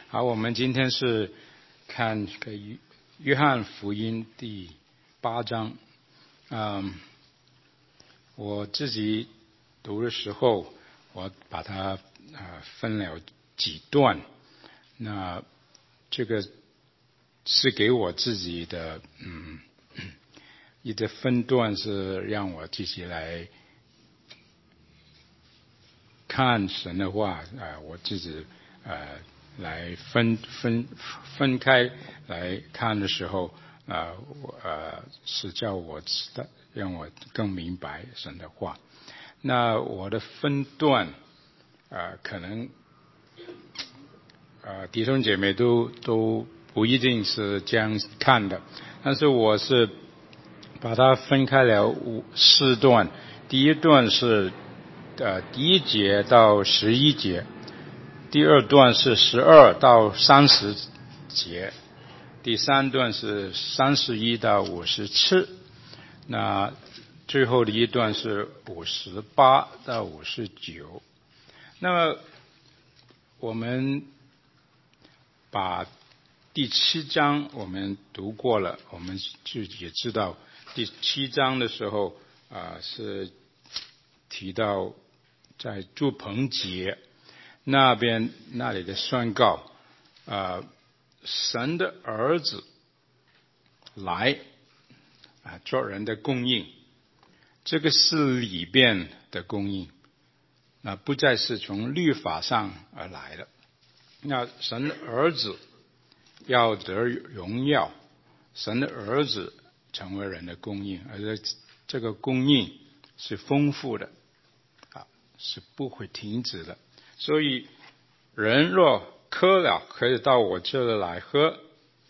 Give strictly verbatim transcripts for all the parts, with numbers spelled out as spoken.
好，我们今天是看这个约约翰福音第八章。嗯，我自己读的时候，我把它呃分了几段。那这个是给我自己的嗯一个分段，是让我自己来看神的话，呃，我自己呃来分分分开来看的时候，呃呃是叫我知道，让我更明白神的话。那我的分段，呃，可能呃弟兄姐妹都都不一定是这样看的，但是我是把它分开了五四段。第一段是呃第一节到十一节，第二段是十二到三十节，第三段是三十一到五十七，那最后的一段是五十八到五十九。那么我们把第七章我们读过了，我们就也知道第七章的时候啊、呃、是提到在住棚节那边那里的宣告啊、呃，神的儿子来啊做人的供应，这个是里边的供应，那不再是从律法上而来的。那神的儿子要得荣耀，神的儿子成为人的供应，而且这个供应是丰富的啊，是不会停止的。所以人若渴了，可以到我这里来喝。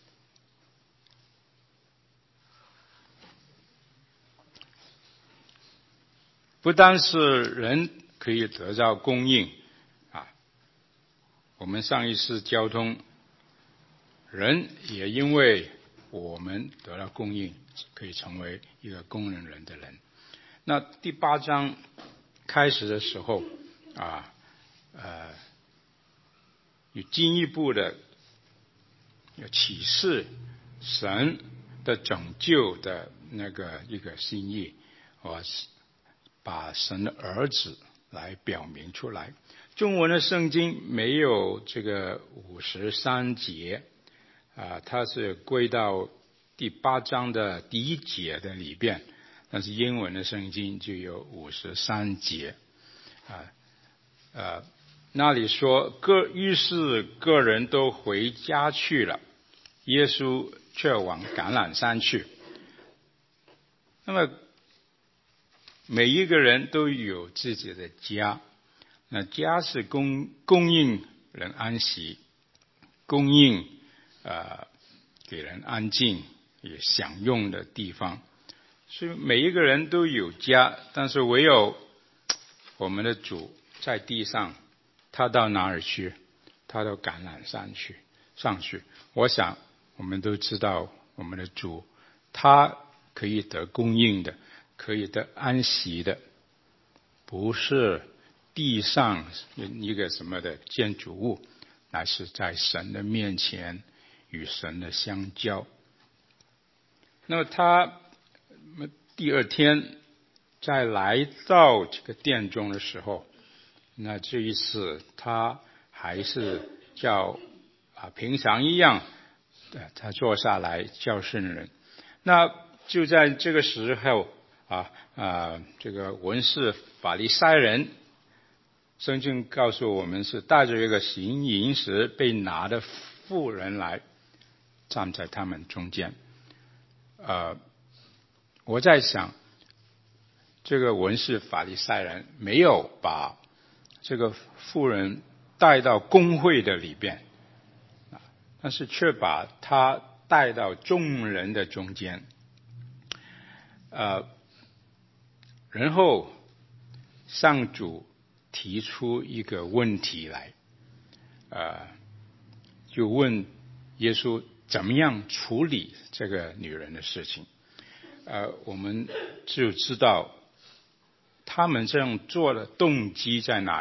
不单是人可以得到供应啊，我们上一次交通，人也因为我们得到供应，可以成为一个供应人的人。那第八章开始的时候啊，呃，有进一步的有启示神的拯救的那个一个心意，我把神的儿子来表明出来。中文的圣经没有这个五十三节啊，它是归到第八章的第一节的里边，但是英文的圣经就有五十三节啊，呃，那里说各于是个人都回家去了，耶稣却往橄榄山去。那么每一个人都有自己的家，那家是供供应人安息，供应呃给人安静也享用的地方。所以每一个人都有家，但是唯有我们的主在地上，他到哪儿去？他到橄榄山去上去。我想我们都知道，我们的主他可以得供应的，可以得安息的，不是地上一个什么的建筑物，乃是在神的面前与神的相交。那么他第二天再来到这个殿中的时候，那这一次他还是叫啊平常一样，他坐下来叫圣人。那就在这个时候啊啊，这个文士法利赛人，圣经告诉我们是带着一个行淫时被拿的妇人来站在他们中间。呃，我在想，这个文士法利赛人没有把这个妇人带到公会的里边，但是却把他带到众人的中间。呃，然后上主提出一个问题来，呃，就问耶稣怎么样处理这个女人的事情。呃，我们就知道他们这样做的动机在哪里？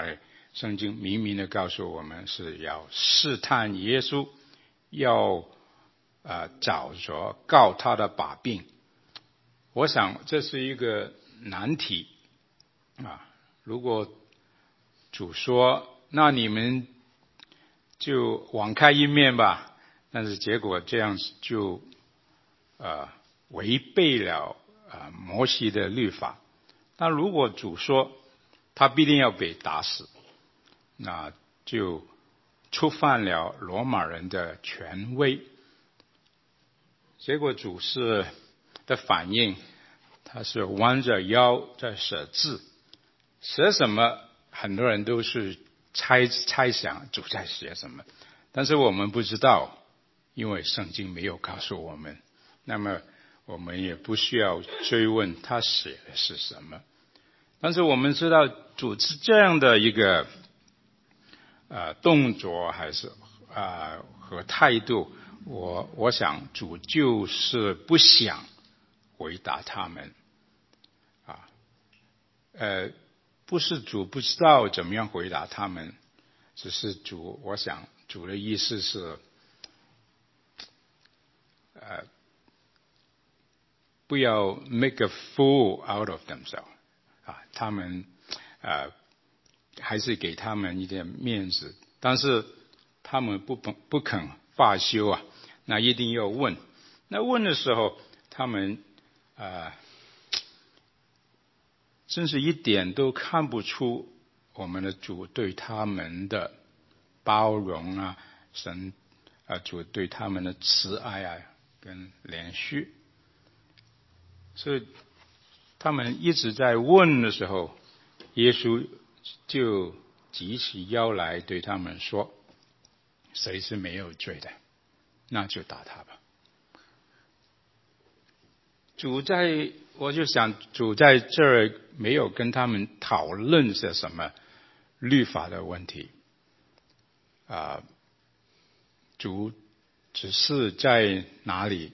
圣经明明的告诉我们是要试探耶稣，要呃找着告他的把柄。我想这是一个难题啊！如果主说那你们就网开一面吧，但是结果这样就呃违背了呃摩西的律法。那如果主说他必定要被打死，那就触犯了罗马人的权威。结果主是的反应，他是弯着腰在舍字，写什么很多人都是猜猜想主在写什么，但是我们不知道，因为圣经没有告诉我们，那么我们也不需要追问他写的是什么。但是我们知道主是这样的一个呃动作还是啊、呃、和态度，我我想主就是不想回答他们啊，呃不是主不知道怎么样回答他们，只是主我想主的意思是呃不要 make a fool out of themselves 啊，他们呃还是给他们一点面子，但是他们不不肯罢休啊，那一定要问。那问的时候，他们呃真是一点都看不出我们的主对他们的包容啊，神啊主对他们的慈爱啊跟怜恤。所以他们一直在问的时候，耶稣就举起腰来对他们说，谁是没有罪的，那就打他吧。主在，我就想主在这儿没有跟他们讨论些什么律法的问题啊，主只是在哪里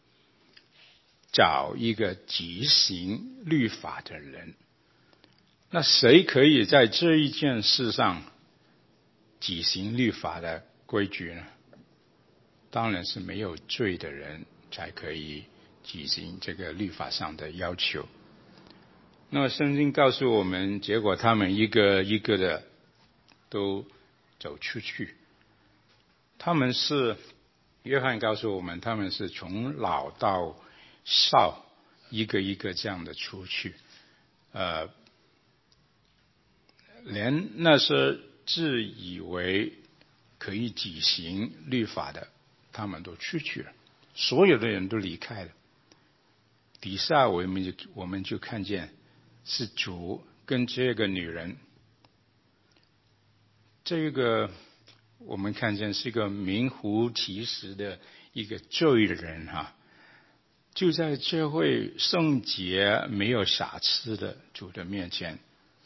找一个执行律法的人。那谁可以在这一件事上执行律法的规矩呢？当然是没有罪的人才可以执行这个律法上的要求。那么圣经告诉我们，结果他们一个一个的都走出去。他们是，约翰告诉我们，他们是从老到少一个一个这样的出去，呃，连那些自以为可以举行律法的，他们都出去了，所有的人都离开了。底下我们就我们就看见是主跟这个女人，这个我们看见是一个名副其实的一个罪人哈、啊，就在这位圣洁没有瑕疵的主的面前。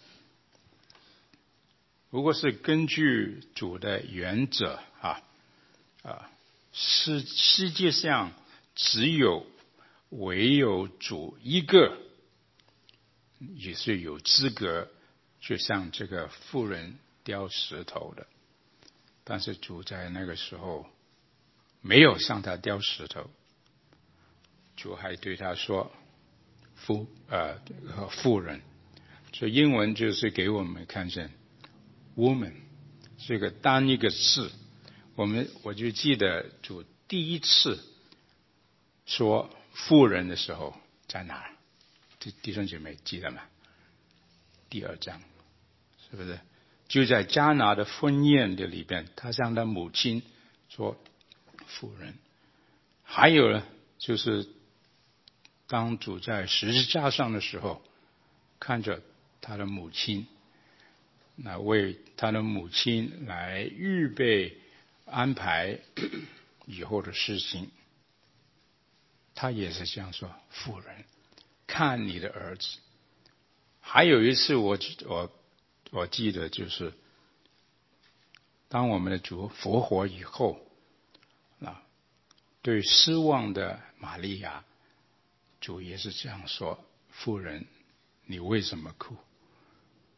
如果是根据主的原则啊啊，世世界上只有唯有主一个也是有资格就像这个妇人雕石头的，但是主在那个时候没有向他雕石头，主还对他说妇呃妇人，所以英文就是给我们看见 woman 这个单一个字。我们我就记得主第一次说妇人的时候在哪儿？弟兄姐妹记得吗？第二章是不是就在迦拿的婚宴的里边，他向他母亲说妇人。还有呢，就是当主在十字架上的时候，看着他的母亲，那为他的母亲来预备安排以后的事情，他也是这样说：妇人，看你的儿子。还有一次我我我记得，就是当我们的主复活以后，啊，对失望的玛利亚，主也是这样说：妇人，你为什么哭？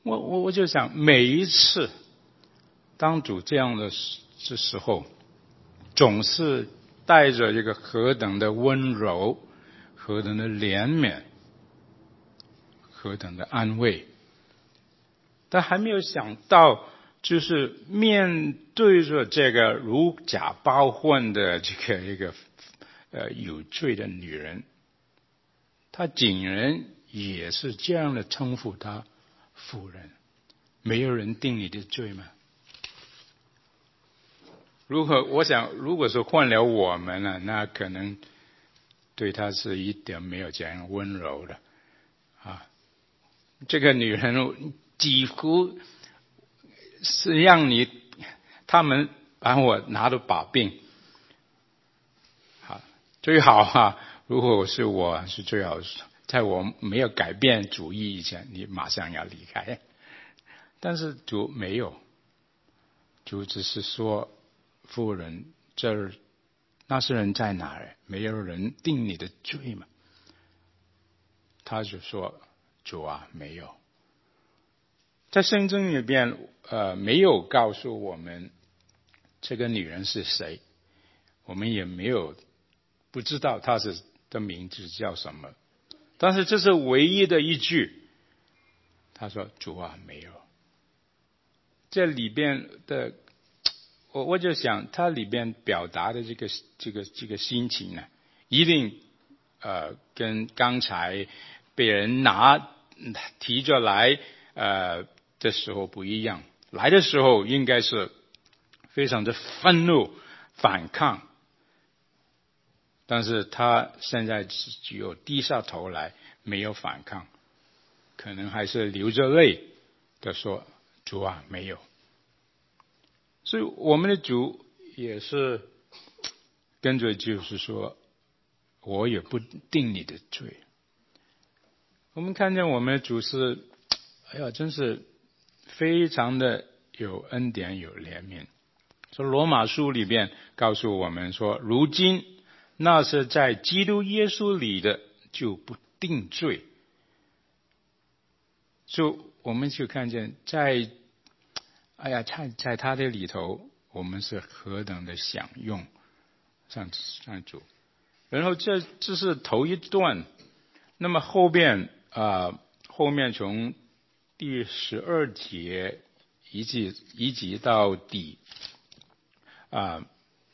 我我我就想，每一次当主这样的时时候，总是带着这个何等的温柔，何等的怜悯，何等的安慰。但还没有想到，就是面对着这个如假包换的这个一个呃有罪的女人，他竟然也是这样的称呼她妇人。没有人定你的罪吗？如果我想，如果是换了我们呢，那可能对她是一点没有这样温柔的啊。这个女人几乎是让你他们把我拿到把柄，好，最好啊，如果是我是最好，在我没有改变主意以前，你马上要离开。但是主没有，主只是说，妇人，这儿那些人在哪儿？没有人定你的罪嘛？他就说，主啊，没有。在圣经里边，呃，没有告诉我们这个女人是谁，我们也没有不知道她是的名字叫什么。但是这是唯一的一句，他说：“主啊，没有。”这里边的，我我就想，他里边表达的这个这个这个心情呢，一定呃跟刚才被人拿提着来呃的时候不一样。来的时候应该是非常的愤怒反抗，但是他现在只有低下头来，没有反抗，可能还是流着泪的说：“主啊，没有。”所以我们的主也是跟着，就是说，我也不定你的罪。我们看见我们的主是，哎呀，真是非常的有恩典有怜悯。说罗马书里边告诉我们说，如今那是在基督耶稣里的就不定罪。所以我们就看见在哎呀，在在他的里头，我们是何等的享用上上主。然后这这是头一段，那么后边啊、呃，后面从第十二节一直一直到底啊、呃，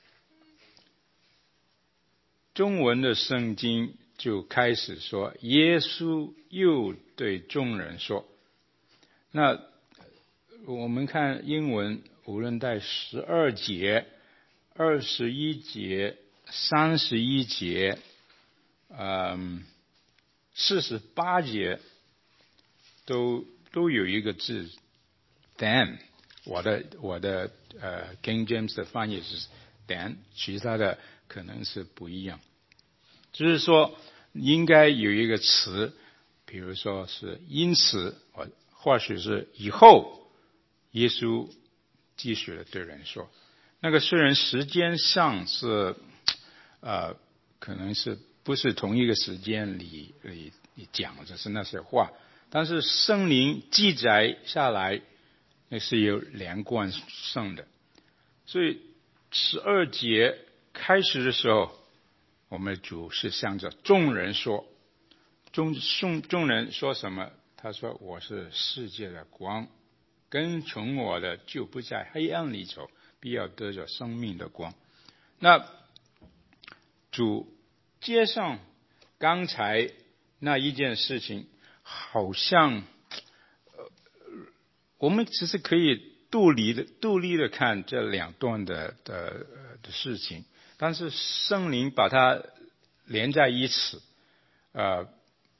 中文的圣经就开始说，耶稣又对众人说，那我们看英文，无论在十二节、二十一节、三十一节、嗯，四十八节，都都有一个字 ，then。我的我的呃 King James 的翻译是 then， 其他的可能是不一样。就是说，应该有一个词，比如说是因此，或或许是以后。耶稣继续的对人说，那个虽然时间上是呃可能是不是同一个时间里里里讲的是那些话，但是圣灵记载下来那是有连贯性的。所以十二节开始的时候，我们的主是向着众人说，众众众人说什么？他说：“我是世界的光。跟从我的就不在黑暗里走，必要得着生命的光。”那主接上刚才那一件事情，好像、呃、我们其实可以独立的独立的看这两段的的的事情，但是圣灵把它连在一起，呃，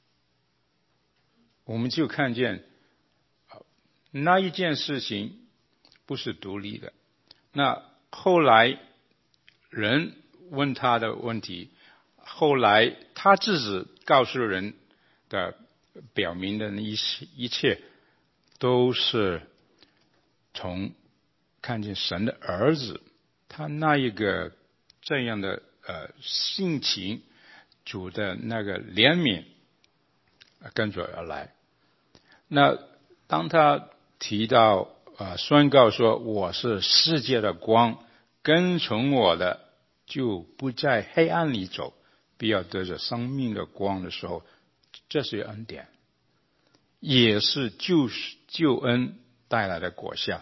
我们就看见。那一件事情不是独立的。那后来人问他的问题，后来他自己告诉人的表明的一切一切，都是从看见神的儿子他那一个这样的呃性情，主的那个怜悯跟着而来。那当他提到呃宣告说我是世界的光，跟从我的就不在黑暗里走，必要得着生命的光的时候，这是恩典，也是救救恩带来的果效。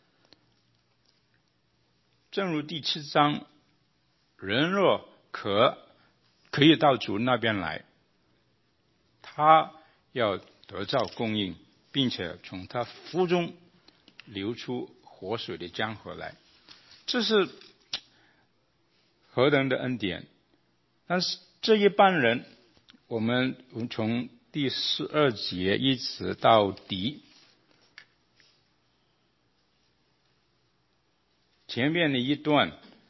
正如第七章，人若渴，可以到主那边来，他要得到供应，并且从他腹中流出活水的江河来，这是何等的恩典！但是这一般人，我们从第十二节一直到底，前面的一段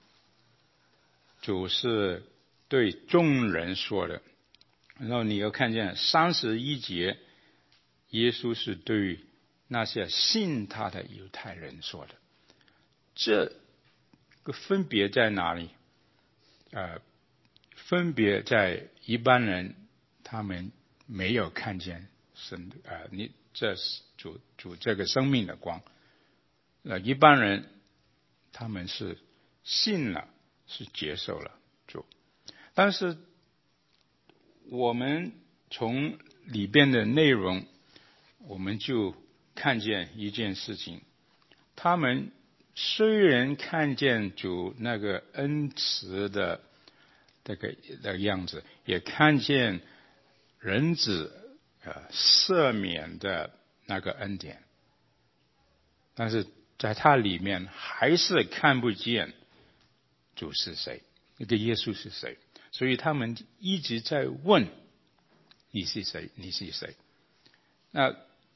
主是对众人说的，然后你要看见三十一节，耶稣是对那些信他的犹太人说的。这个分别在哪里？呃，分别在一般人他们没有看见神，呃，你这是主主这个生命的光。呃，一般人他们是信了，是接受了主，但是我们从里边的内容，我们就看见一件事情，他们虽然看见主那个恩慈的这个的样子，也看见人子呃赦免的那个恩典，但是在他里面还是看不见主是谁，那个耶稣是谁，所以他们一直在问你是谁，你是谁。那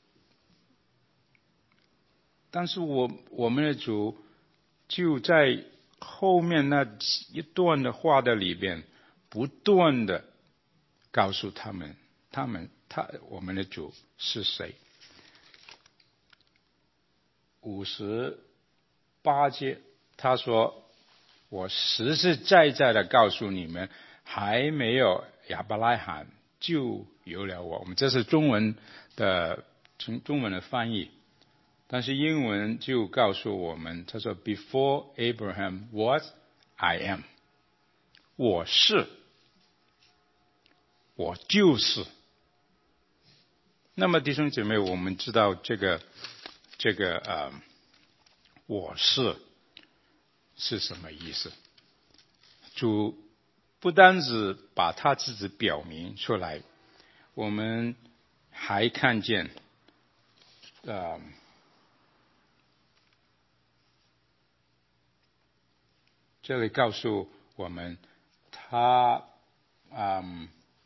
但是我我们的主就在后面那一段的话的里边，不断的告诉他们，他们他我们的主是谁。五十八节，他说：“我实实在在的告诉你们，还没有亚伯拉罕就有了我。”我们这是中文的从中文的翻译。但是英文就告诉我们，他说 Before Abraham was, I am。 我是，我就是。那么弟兄姐妹，我们知道这个这个呃，我是是什么意思？主不单只把他自己表明出来，我们还看见呃这里告诉我们，他嗯，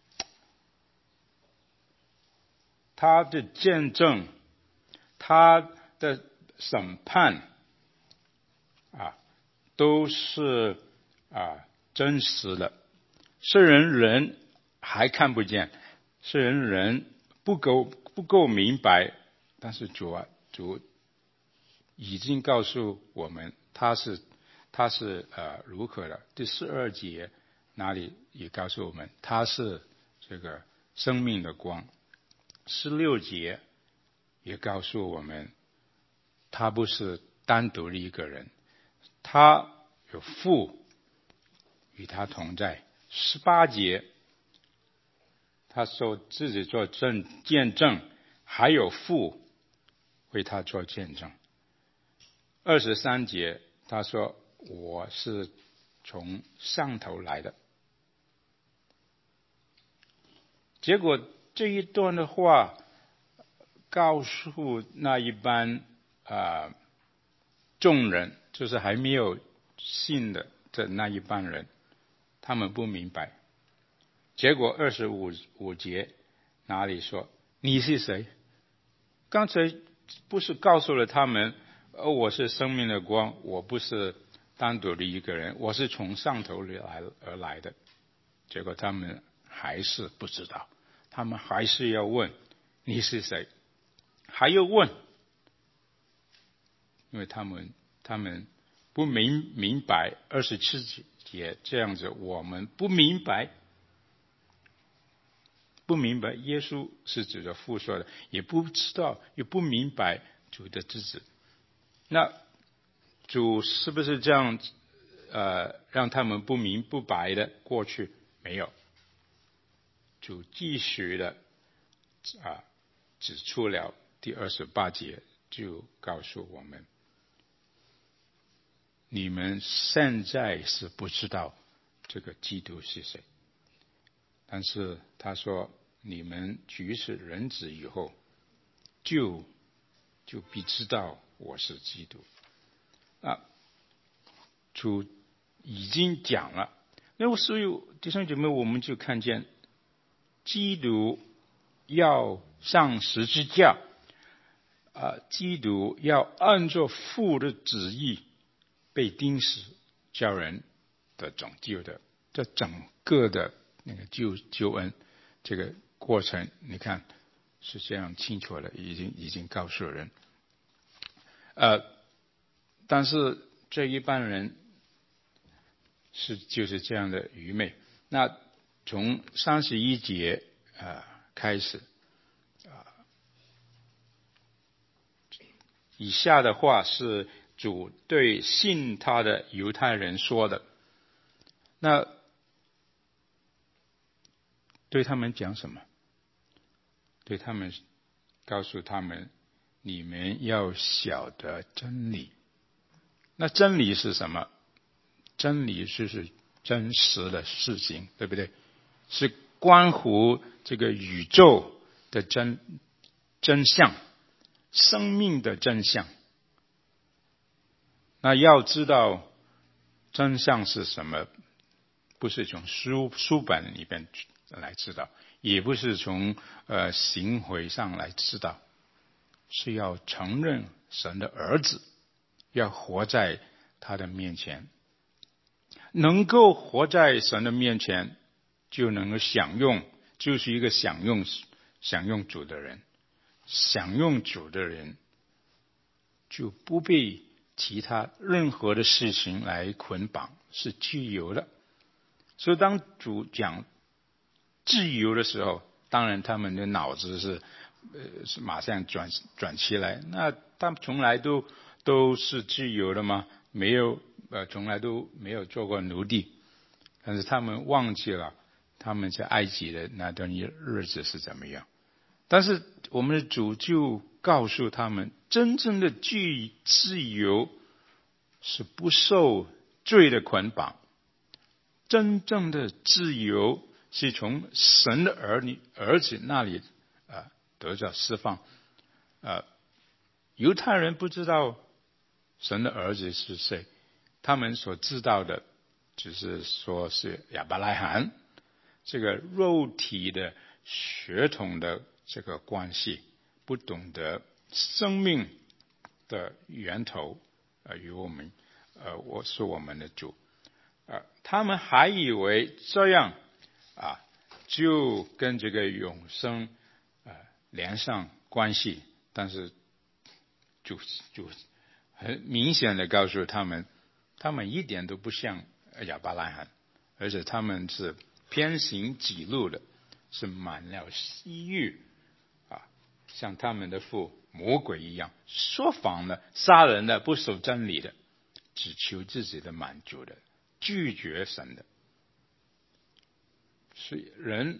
他的见证，他的审判啊，都是啊真实的。虽然人还看不见，虽然人不够不够明白，但是主啊，主已经告诉我们，他是他是呃如何的。第十二节哪里也告诉我们，他是这个生命的光。十六节也告诉我们，他不是单独的一个人，他有父与他同在。十八节他说自己做证见证，还有父为他做见证。二十三节他说我是从上头来的。结果这一段的话告诉那一般啊、呃、众人，就是还没有信的的那一般人，他们不明白。结果二十五五节哪里说你是谁？刚才不是告诉了他们，呃，我是生命的光，我不是单独的一个人，我是从上头来而来的。结果他们还是不知道，他们还是要问你是谁，还要问，因为他们他们不明明白二十七节这样子，我们不明白， 不明白耶稣是指着父说的，也不知道也不明白主的旨旨。那主是不是这样呃让他们不明不白的过去？没有，主继续的啊指出了第二十八节，就告诉我们，你们现在是不知道这个基督是谁，但是他说你们举世人子以后，就就必知道我是基督。啊，主已经讲了，那所以弟兄姐妹，我们就看见基督要上十字架，啊，基督要按照父的旨意被钉死，叫人的拯救的，这整个的那个救救恩这个过程，你看是这样清楚的，已经已经告诉人。呃，但是这一般人是就是这样的愚昧。那从三十一节呃开始，啊、呃，以下的话是主对信他的犹太人说的。那对他们讲什么？对他们告诉他们，你们要晓得真理。那真理是什么？真理就是真实的事情，对不对？是关乎这个宇宙的真真相，生命的真相。那要知道真相是什么，不是从书书本里边来知道，也不是从呃行为上来知道，是要承认神的儿子，要活在他的面前，能够活在神的面前，就能够享用，就是一个享用享用主的人，享用主的人就不被其他任何的事情来捆绑，是自由的。所以当主讲自由的时候，当然他们的脑子是呃是马上转转起来，那他们从来都都是自由的吗？没有，呃，从来都没有做过奴隶，但是他们忘记了他们在埃及的那段日子是怎么样。但是我们的主就告诉他们，真正的自由是不受罪的捆绑，真正的自由是从神的儿女儿子那里啊、呃、得到释放。呃，犹太人不知道神的儿子是谁，他们所知道的只是说是亚伯拉罕这个肉体的血统的这个关系，不懂得生命的源头呃与我们呃我是我们的主。呃，他们还以为这样啊就跟这个永生呃连上关系，但是主主很明显的告诉他们，他们一点都不像亚伯拉罕，而且他们是偏行己路的，是满了私欲啊，像他们的父魔鬼一样，说谎的、杀人的、不守真理的，只求自己的满足的，拒绝神的。所以人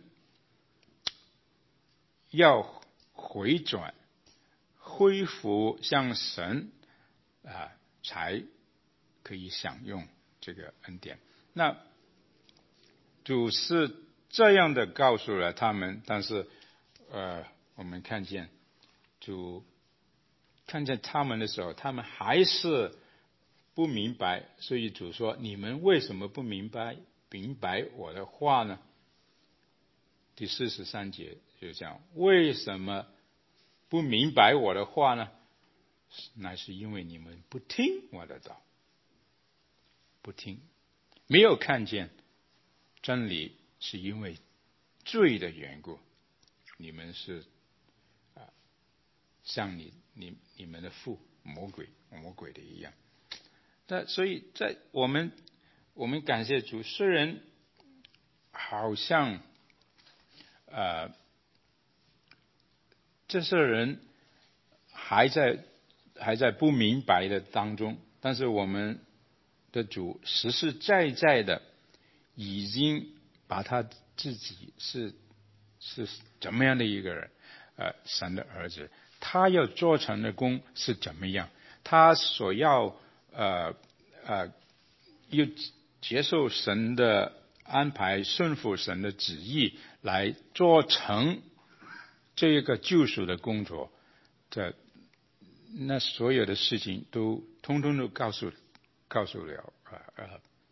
要回转，恢复向神啊，才可以享用这个恩典。那主是这样的告诉了他们，但是呃，我们看见主看见他们的时候，他们还是不明白，所以主说：你们为什么不明白明白我的话呢？第四十三节就讲，为什么不明白我的话呢？那是因为你们不听我的道，不听，没有看见真理，是因为罪的缘故。你们是啊，像你你你们的父魔鬼魔鬼的一样。但所以在我们我们感谢主，虽然好像呃，这些人还在还在不明白的当中，但是我们的主实实在在的已经把他自己是是怎么样的一个人，呃，神的儿子，他要做成的功是怎么样，他所要呃呃又接受神的安排，顺服神的旨意，来做成这个救赎的工作，这那所有的事情都通通都告诉告诉了呃呃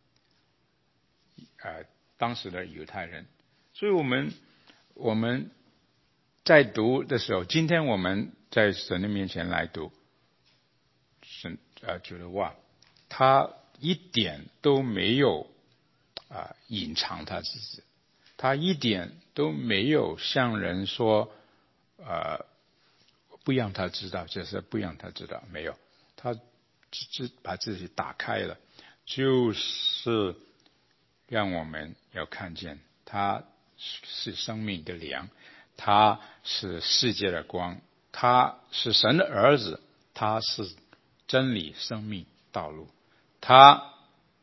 呃当时的犹太人。所以我们我们在读的时候，今天我们在神的面前来读神呃主的话，他一点都没有啊、呃、隐藏他自己，他一点都没有向人说呃不让他知道，这是不让他知道，没有，他只把自己打开了，就是让我们要看见他是生命的粮，他是世界的光，他是神的儿子，他是真理生命道路，他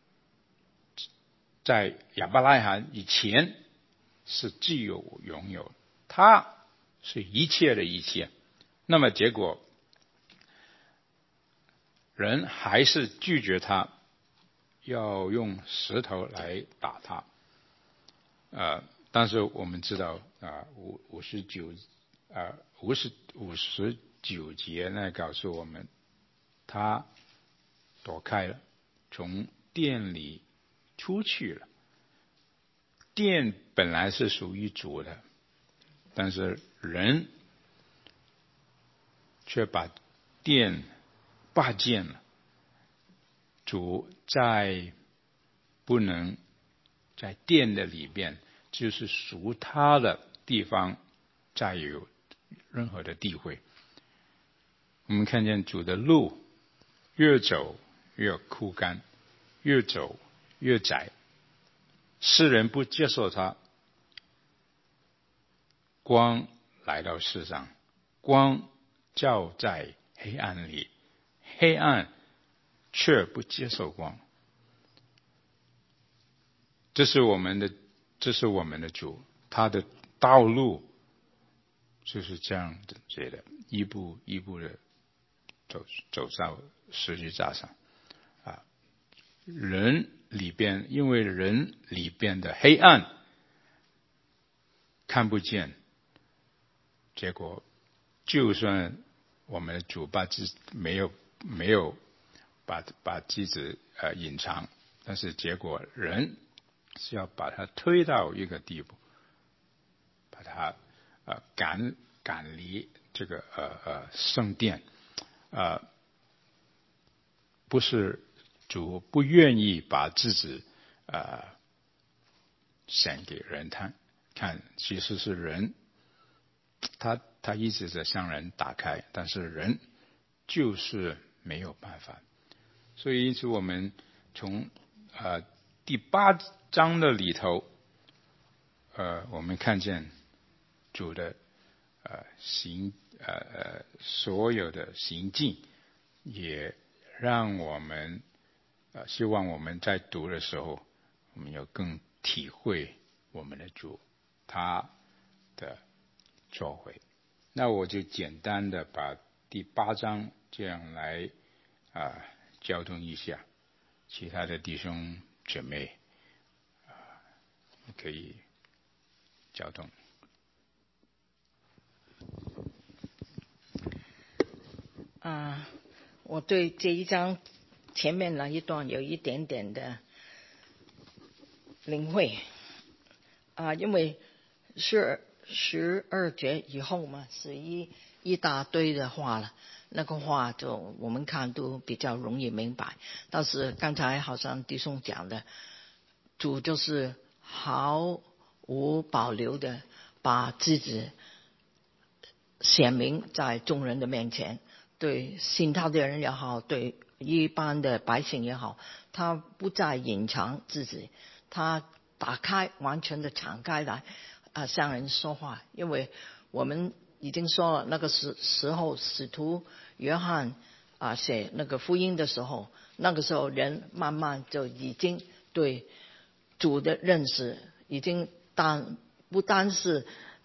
在亚伯拉罕以前是既有拥有，他是一切的一切。那么结果人还是拒绝他，要用石头来打他。呃，但是我们知道啊，五五十九啊五十五十九节呢告诉我们，他躲开了，从殿里出去了。殿本来是属于主的，但是人却把殿霸占了。主在不能在殿的里边，就是属他的地方，再有任何的地位。我们看见主的路越走越枯干，越走越窄，世人不接受他。光来到世上，光照在黑暗里，黑暗却不接受光。这是我们的，这是我们的主，他的道路就是这样的，这的一步一步的走走到十字架上啊。人里边，因为人里边的黑暗看不见，结果就算我们的主把自没有没有把把自己呃隐藏，但是结果人是要把它推到一个地步，把它呃赶赶离这个呃呃圣殿，呃不是主不愿意把自己呃显给人看看，其实是人他他一直在向人打开，但是人就是没有办法。所以因此我们从呃第八章的里头，呃我们看见主的呃行呃呃所有的行径，也让我们呃希望我们在读的时候，我们要更体会我们的主他的作为。那我就简单的把第八章这样来啊、呃、交通一下，其他的弟兄姐妹啊、呃、可以交通。 啊，我对这一章前面那一段有一点点的领会啊，因为是十二节以后嘛，是一一大堆的话了，那个话就我们看都比较容易明白。但是刚才好像弟兄讲的，主就是毫无保留的把自己显明在众人的面前，对信他的人也好，对一般的百姓也好，他不再隐藏自己，他打开完全的敞开来啊向人说话，因为我们已经说了，那个时时候使徒约翰啊写那个福音的时候，那个时候人慢慢就已经对主的认识已经单不单是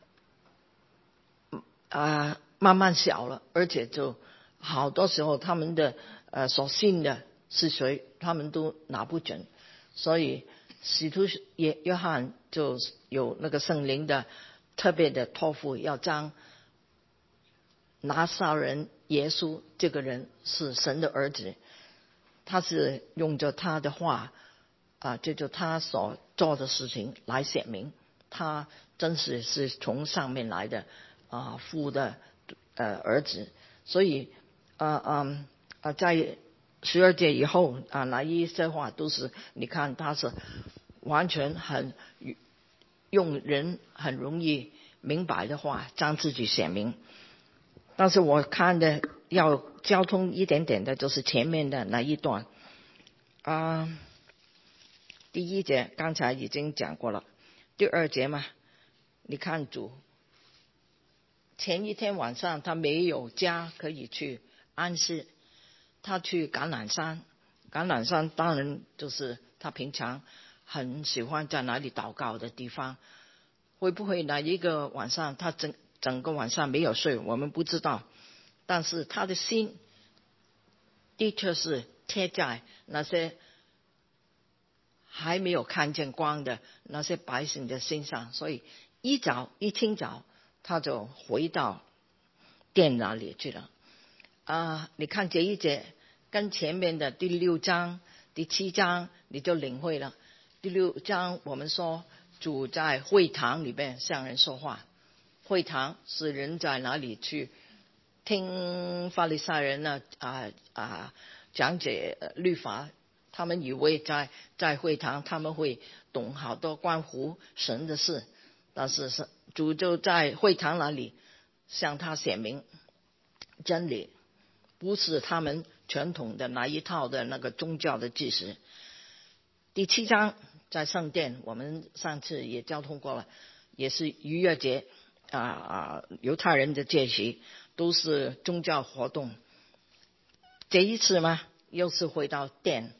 啊慢慢小了，而且就好多时候他们的呃所信的是谁，他们都拿不准，所以使徒约约翰就有那个圣灵的特别的托付，要将拿撒人耶稣这个人是神的儿子，他是用着他的话啊，这就他所做的事情来显明他真是是从上面来的啊父的呃儿子。所以啊嗯啊在十二节以后啊那一些话都是你看他是完全很用人很容易明白的话将自己显明。但是我看的要交通一点点的就是前面的那一段啊，第一节刚才已经讲过了，第二节嘛，你看主前一天晚上他没有家可以去安息，他去橄榄山，橄榄山当然就是他平常很喜欢在哪里祷告的地方，会不会哪一个晚上他整整个晚上没有睡，我们不知道，但是他的心的确是贴在那些还没有看见光的那些百姓的身上，所以一早一清早他就回到殿那里去了啊！你看这一节跟前面的第六章第七章你就领会了。第六章我们说主在会堂里面向人说话，会堂是人在哪里去听法利赛人呢啊啊讲解律法，他们以为在在会堂他们会懂好多关乎神的事，但是是主就在会堂那里向他显明真理，不是他们传统的那一套的那个宗教的知识。第七章在圣殿，我们上次也交通过了，也是逾越节啊啊，犹太人的节期都是宗教活动。这一次嘛，又是回到殿，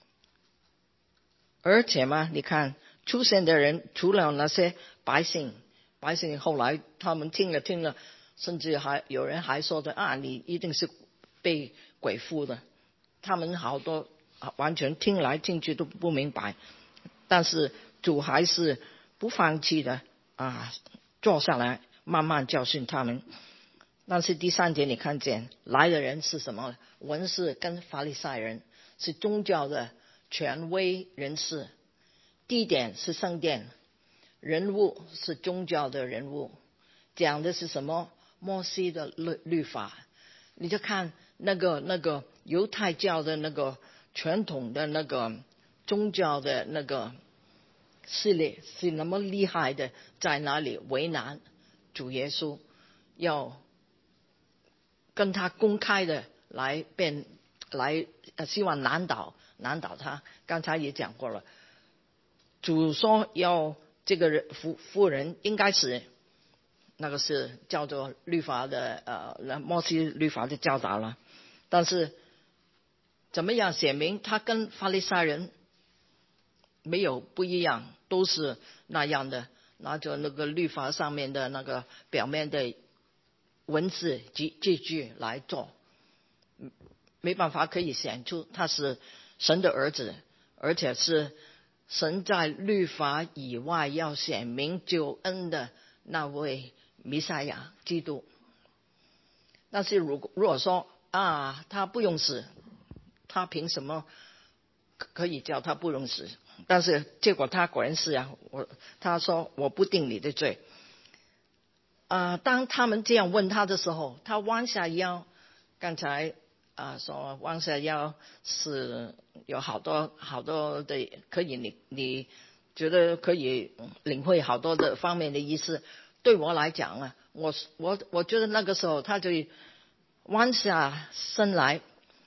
而且嘛，你看出现的人除了那些百姓，百姓后来他们听了听了，甚至还有人还说的啊，你一定是被鬼附的。他们好多完全听来听去都不明白，但是主还是不放弃的啊，坐下来慢慢教训他们。但是第三节你看见来的人是什么？文士跟法利赛人，是宗教的权威人士，地点是圣殿，人物是宗教的人物，讲的是什么？摩西的律律法。你就看那个那个犹太教的那个传统的那个宗教的那个势力是那么厉害的，在哪里为难主耶稣，要跟他公开的来辩来希望难倒难倒他。刚才也讲过了，主说要这个人妇妇人应该是那个是叫做律法的呃摩西律法的教导了，但是怎么样写明他跟法利赛人没有不一样，都是那样的，拿着那个律法上面的那个表面的文字句句来做，没办法可以显出他是神的儿子，而且是神在律法以外要显明救恩的那位弥赛亚基督。但是如果如果说啊，他不用死，他凭什么可以叫他不用死？但是结果他果然是啊，我他说我不定你的罪。啊，当他们这样问他的时候，他弯下腰。刚才啊说弯下腰是有好多好多的，可以你你觉得可以领会好多的方面的意思。对我来讲啊，我我我觉得那个时候他就弯下身来，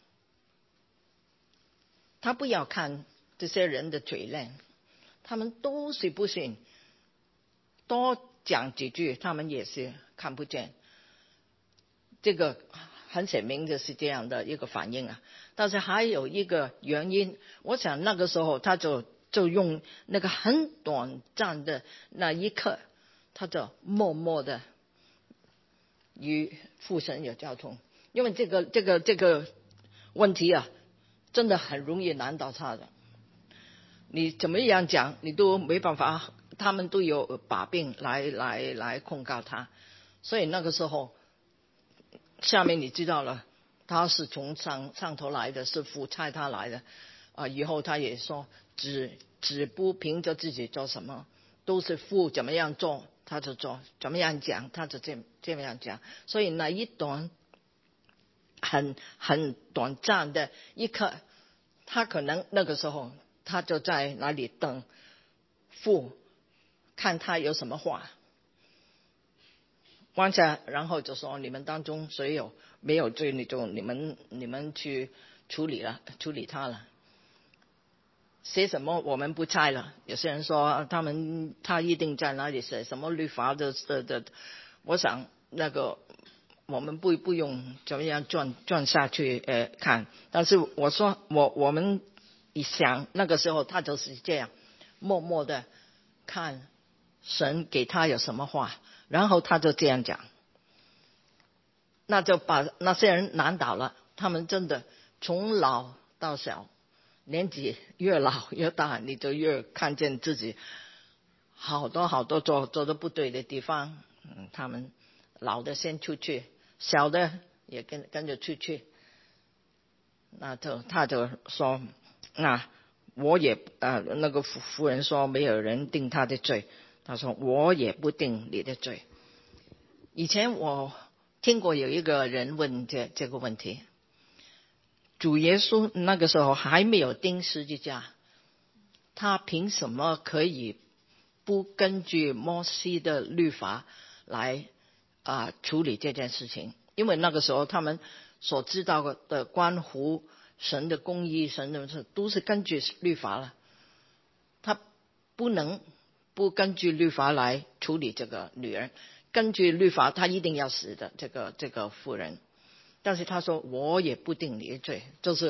他不要看这些人的嘴脸，他们都是不信，多讲几句，他们也是看不见。这个很显明的是这样的一个反应啊。但是还有一个原因，我想那个时候他就就用那个很短暂的那一刻，他就默默的与父神有交通。因为这个这个这个问题啊，真的很容易难倒他的。你怎么样讲，你都没办法，他们都有把柄来来来控告他。所以那个时候，下面你知道了，他是从上上头来的，是父差他来的啊。以后他也说，只只不凭着自己做什么，都是父怎么样做他就做，怎么样讲他就这这么样讲。所以那一段很很短暂的一刻，他可能那个时候他就在那里等父看他有什么话。往下，然后就说你们当中谁有没有罪，你就你们你们去处理了，处理他了。写什么我们不猜了。有些人说他们他一定在哪里写什么律法的的的，我想那个我们不不用怎么样转转下去呃看。但是我说我我们一想那个时候他就是这样默默的看神给他有什么话。然后他就这样讲，那就把那些人难倒了。他们真的从老到小，年纪越老越大，你就越看见自己好多好多做做的不对的地方。嗯，他们老的先出去，小的也跟跟着出去。那就他就说，那我也呃那个妇妇人说没有人定他的罪。他说我也不定你的罪。以前我听过有一个人问这这个问题，主耶稣那个时候还没有钉十字架，他凭什么可以不根据摩西的律法来啊、呃、处理这件事情？因为那个时候他们所知道的关乎神的公义、神的事都是根据律法了，他不能不根据律法来处理这个女人。根据律法他一定要死的这个这个妇人。但是他说我也不定你的罪，就是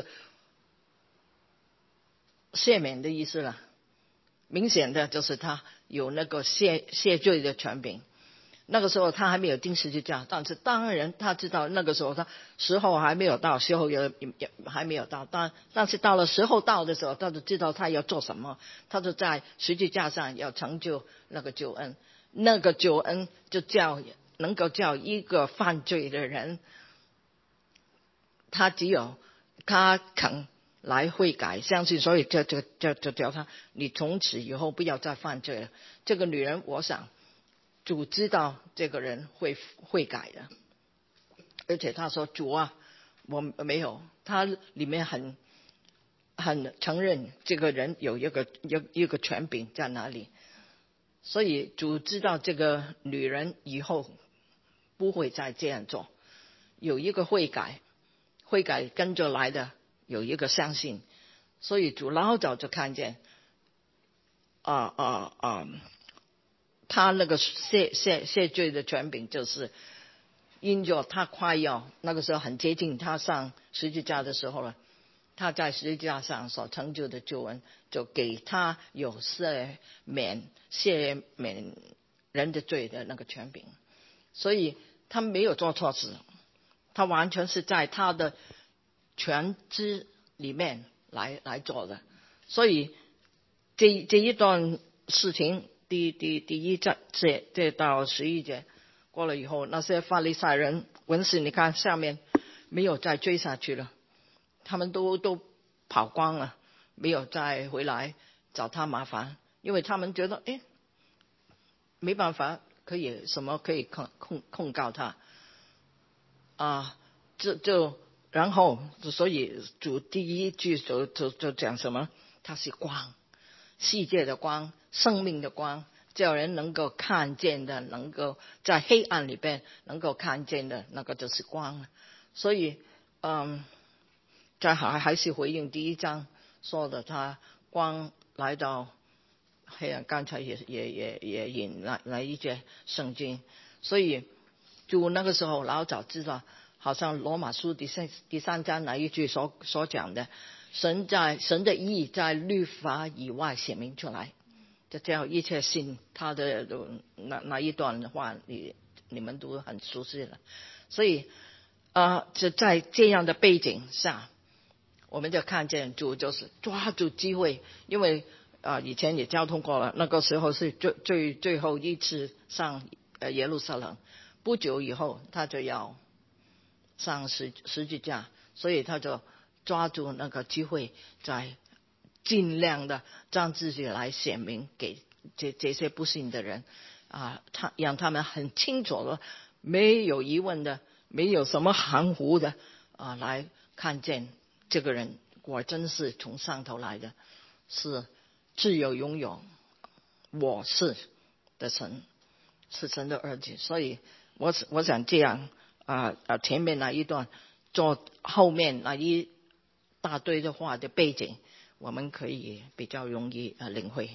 赦免的意思了。明显的就是他有那个赦赦罪的权柄。那个时候他还没有钉十字架，但是当然他知道那个时候他时候还没有到，时候也也还没有到，但但是到了时候到的时候，他就知道他要做什么，他就在十字架上要成就那个救恩。那个救恩就叫能够叫一个犯罪的人，他只有他肯来悔改相信，所以就就就就叫他你从此以后不要再犯罪了。这个女人我想主知道这个人会悔改的，而且他说主啊我没有，他里面很很承认这个人有一个一一个权柄在哪里。所以主知道这个女人以后不会再这样做，有一个悔改，悔改跟着来的有一个相信。所以主老早就看见啊啊啊，他那个赦赦赦罪的权柄，就是因着他快要那个时候很接近他上十字架的时候了，他在十字架上所成就的救恩，就给他有赦免赦免人的罪的那个权柄。所以他没有做错事，他完全是在他的全知里面来来做的。所以这这一段事情，第第第一节这这到十一节过了以后，那些法利赛人文士，你看下面没有再追下去了，他们都都跑光了，没有再回来找他麻烦，因为他们觉得哎，没办法，可以什么可以控控控告他啊？这就然后所以主第一句就就就讲什么？他是光，世界的光，生命的光，叫人能够看见的，能够在黑暗里边能够看见的，那个就是光了。所以嗯。在还还是回应第一章说的，他光来到黑暗刚才也也也也引来来一节圣经，所以就那个时候老早知道，好像罗马书第三第三章那一句所所讲的，神在神的义在律法以外显明出来，就叫一切信他的那那一段话，你你们都很熟悉了。所以啊，就在这样的背景下，我们就看见主就是抓住机会，因为啊以前也交通过了，那个时候是最最最后一次上呃耶路撒冷，不久以后他就要上十十字架，所以他就抓住那个机会，在尽量的让自己来显明给这这些不信的人啊，他让他们很清楚的，没有疑问的，没有什么含糊的啊，来看见这个人果真是从上头来的，是自由拥有我是的神，是神的儿子。所以我我想这样啊啊，前面那一段做后面那一大堆的话的背景，我们可以比较容易啊领会。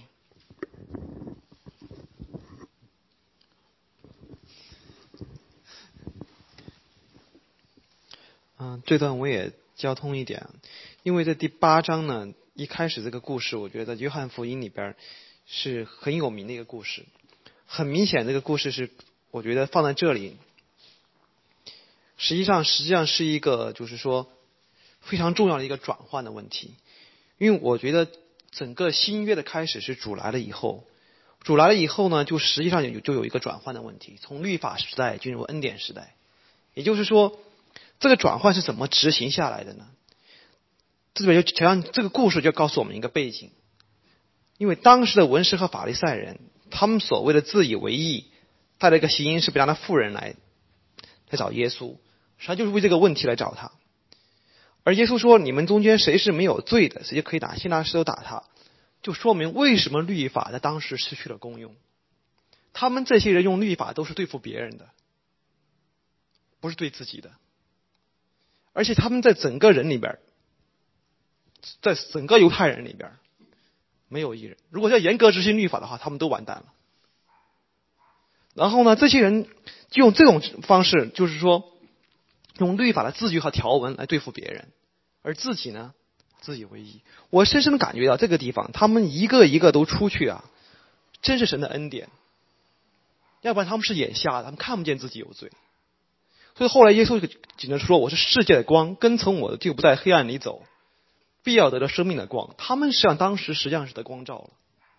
嗯，这段我也交通一点，因为这第八章呢，一开始这个故事，我觉得约翰福音里边是很有名的一个故事。很明显，这个故事是我觉得放在这里，实际上实际上是一个就是说非常重要的一个转换的问题。因为我觉得整个新约的开始是主来了以后，主来了以后呢，就实际上有就有一个转换的问题，从律法时代进入恩典时代。也就是说，这个转换是怎么执行下来的呢？这边就讲这个故事就告诉我们一个背景，因为当时的文士和法利赛人，他们所谓的自以为义，带了一个行淫是不让他妇人来来找耶稣，实际上就是为这个问题来找他。而耶稣说，你们中间谁是没有罪的，谁就可以打先拿石头打他，就说明为什么律法在当时失去了功用。他们这些人用律法都是对付别人的，不是对自己的。而且他们在整个人里边，在整个犹太人里边没有一人，如果要严格执行律法的话，他们都完蛋了。然后呢，这些人就用这种方式，就是说用律法的字句和条文来对付别人，而自己呢自以为义。我深深的感觉到这个地方，他们一个一个都出去啊，真是神的恩典，要不然他们是眼瞎的，他们看不见自己有罪。所以后来耶稣紧着说，我是世界的光，跟从我的就不在黑暗里走，必要得到生命的光。他们实际上当时实际上是得光照了。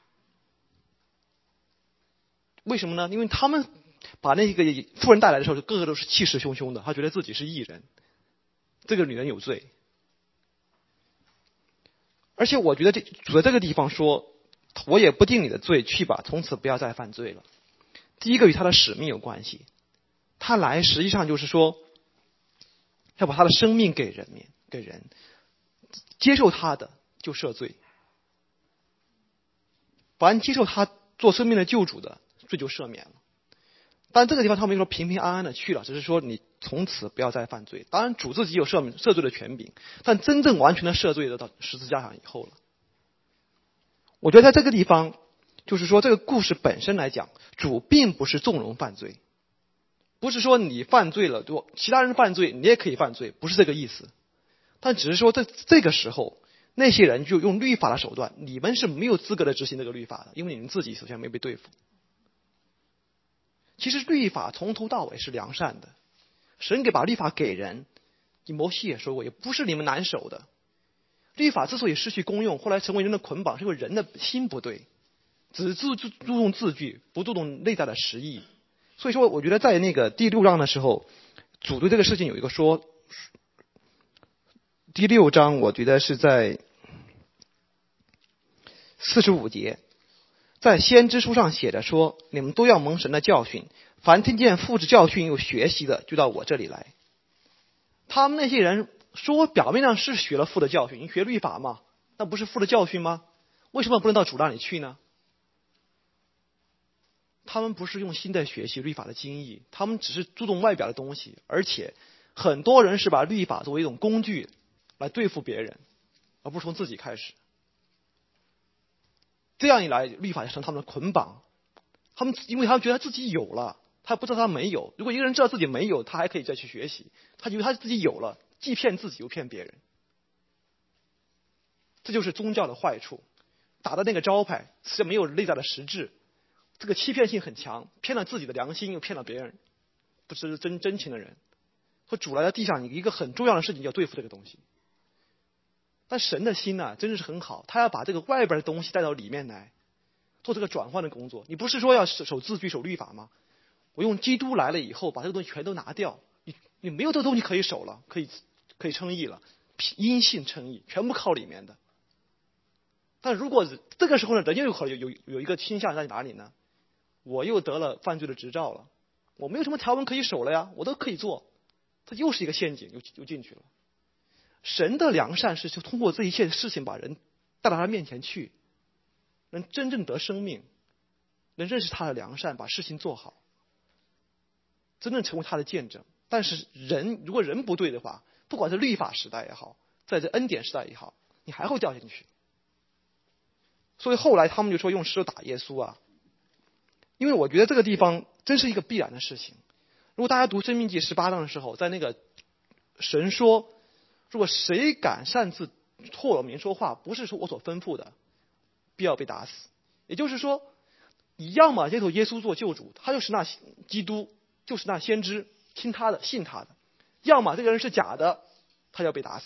为什么呢？因为他们把那个妇人带来的时候，个个都是气势汹汹的，他觉得自己是义人，这个女人有罪。而且我觉得这主在这个地方说，我也不定你的罪，去吧，从此不要再犯罪了。第一个与他的使命有关系，他来实际上就是说要把他的生命给人民给人，接受他的就赦罪，凡接受他做生命的救主的，罪就赦免了。但这个地方他没说平平安安的去了，只是说你从此不要再犯罪。当然主自己有赦免赦罪的权柄，但真正完全的赦罪的到十字架上以后了。我觉得在这个地方就是说，这个故事本身来讲，主并不是纵容犯罪，不是说你犯罪了，就其他人犯罪你也可以犯罪，不是这个意思。但只是说在这个时候，那些人就用律法的手段，你们是没有资格的执行这个律法的，因为你们自己首先没被对付。其实律法从头到尾是良善的，神给把律法给人，摩西也说过，也不是你们难守的。律法之所以失去功用，后来成为人的捆绑，是因为人的心不对，只注注重字句，不注重内在的实意。所以说我觉得在那个第六章的时候，主对这个事情有一个说，第六章我觉得是在四十五节，在先知书上写着说，你们都要蒙神的教训，凡听见父之教训又学习的，就到我这里来。他们那些人说表面上是学了父的教训，你学律法嘛，那不是父的教训吗？为什么不能到主那里去呢？他们不是用心在学习律法的精义，他们只是注重外表的东西，而且很多人是把律法作为一种工具来对付别人，而不是从自己开始。 这样一来，律法就成他们的捆绑。他们因为他们觉得他自己有了，他不知道他没有。如果一个人知道自己没有，他还可以再去学习。他以为他自己有了，既骗自己又骗别人。这就是宗教的坏处，打的那个招牌实际上没有内在的实质，这个欺骗性很强，骗了自己的良心，又骗了别人，不是真真情的人。说主来到地上，一个很重要的事情要对付这个东西。但神的心呢、啊，真的是很好，他要把这个外边的东西带到里面来，做这个转换的工作。你不是说要守字句、守律法吗？我用基督来了以后，把这个东西全都拿掉，你你没有这个东西可以守了，可以可以称义了，因信称义，全部靠里面的。但如果这个时候呢，人又有有有有一个倾向在哪里呢？我又得了犯罪的执照了，我没有什么条文可以守了呀，我都可以做，这又是一个陷阱，又又进去了。神的良善是就通过这一切事情把人带到他面前去，能真正得生命，能认识他的良善，把事情做好，真正成为他的见证。但是人如果人不对的话，不管是律法时代也好，在这恩典时代也好，你还会掉进去。所以后来他们就说用石头打耶稣啊，因为我觉得这个地方真是一个必然的事情。如果大家读申命记十八章的时候，在那个神说，如果谁敢擅自错了明说话，不是说我所吩咐的，必要被打死。也就是说，你要么接受耶稣做救主，他就是那基督，就是那先知，听他的，信他的；要么这个人是假的，他要被打死。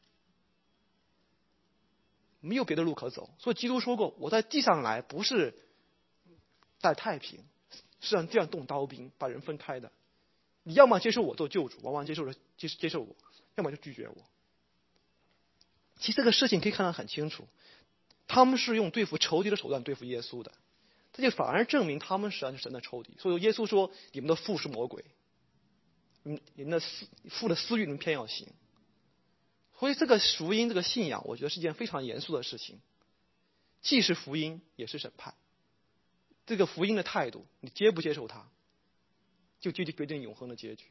没有别的路可走。所以基督说过，我在地上来不是带太平，是让这样动刀兵，把人分开的。你要么接受我做救主，往往接受了接接受我，要么就拒绝我。其实这个事情可以看得很清楚，他们是用对付仇敌的手段对付耶稣的，这就反而证明他们实际上是神的仇敌。所以耶稣说，你们的父是魔鬼，你们的私父的私欲你们偏要行。所以这个福音，这个信仰，我觉得是一件非常严肃的事情，既是福音也是审判。这个福音的态度，你接不接受它，就决决定永恒的结局。